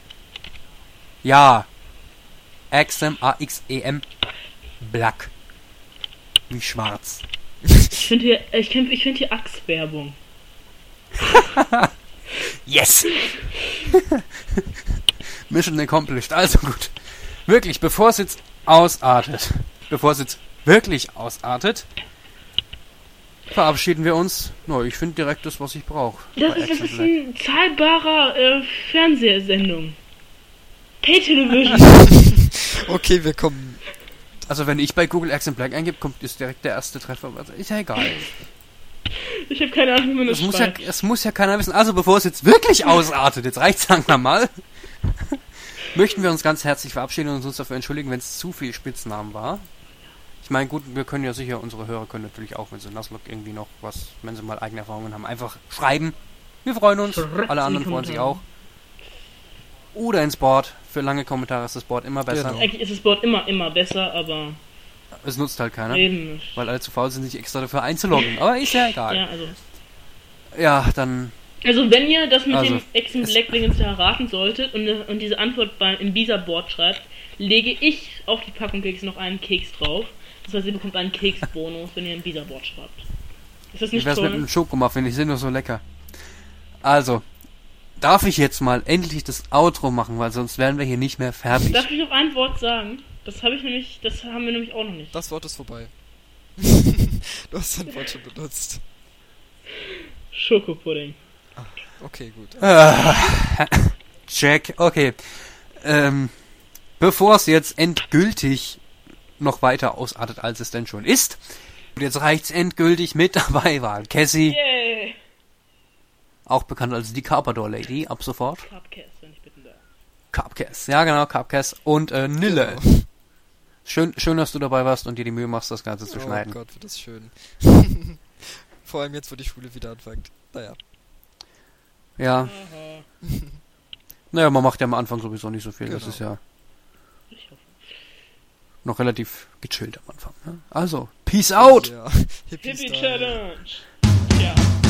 Ja. Axem, A X E M, Black. Wie schwarz. Ich finde hier, ich find, ich find hier Axe-Werbung. Yes! Mission accomplished. Also gut. Wirklich, bevor es jetzt ausartet, bevor es jetzt wirklich ausartet, verabschieden wir uns. No, ich finde direkt das, was ich brauche. Das ist, das ist ein zahlbarer äh, Fernsehsendung. Pay-Television. Okay, wir kommen... Also wenn ich bei Google Action Black eingebe, kommt ist direkt der erste Treffer. Also ist ja egal. Ich habe keine Ahnung, wie man das, das muss schreibt. ja, Es muss ja keiner wissen. Also bevor es jetzt wirklich ausartet, jetzt reicht's langsam mal, möchten wir uns ganz herzlich verabschieden und uns dafür entschuldigen, wenn es zu viel Spitznamen war. Ich meine, gut, wir können ja sicher, unsere Hörer können natürlich auch, wenn sie Nuzlocke irgendwie noch was, wenn sie mal eigene Erfahrungen haben, einfach schreiben. Wir freuen uns, Schreibt alle in die anderen freuen sich Kommentare. auch. Oder ins Board. Für lange Kommentare ist das Board immer besser. Genau. Eigentlich ist das Board immer, immer besser, aber Es nutzt halt keiner, eben nicht. weil alle zu faul sind, sich extra dafür einzuloggen. Aber ist ja egal. Ja, also. Ja, dann... Also wenn ihr das mit Also, dem Exen es- Black Dingens erraten solltet und, und diese Antwort beim, im Bisa-Board schreibt, lege ich auf die Packung Keks noch einen Keks drauf. Das heißt, ihr bekommt einen Keksbonus, wenn ihr im Bisa-Board schreibt. Ist das Wie nicht wär's mit toll? einem Schokomuffin? Die sind nur so lecker. Also, darf ich jetzt mal endlich das Outro machen, weil sonst wären wir hier nicht mehr fertig. Darf ich noch ein Wort sagen? Das habe ich nämlich, das haben wir nämlich auch noch nicht. Das Wort ist vorbei. Du hast dein Wort schon benutzt. Schokopudding. Okay, gut. Check, okay. Ähm, bevor es jetzt endgültig noch weiter ausartet, als es denn schon ist. Und jetzt reicht's endgültig. Mit dabei war Cassie, Yay! auch bekannt als die Carpador Lady, ab sofort. Cupcakes, wenn ich bitten darf. Cupcas, ja genau, Cupcas und äh, Nille. Genau. Schön, schön, dass du dabei warst und dir die Mühe machst, das Ganze zu Oh schneiden. Gott, wird das schön. Vor allem jetzt, wo die Schule wieder anfängt. Naja. Ja, Aha. naja, man macht ja am Anfang sowieso nicht so viel. Das Genau. ist ja Ich hoffe. noch relativ gechillt am Anfang. Ne? Also, peace out! Ja. Hippie Hippie Style. Challenge! Ja.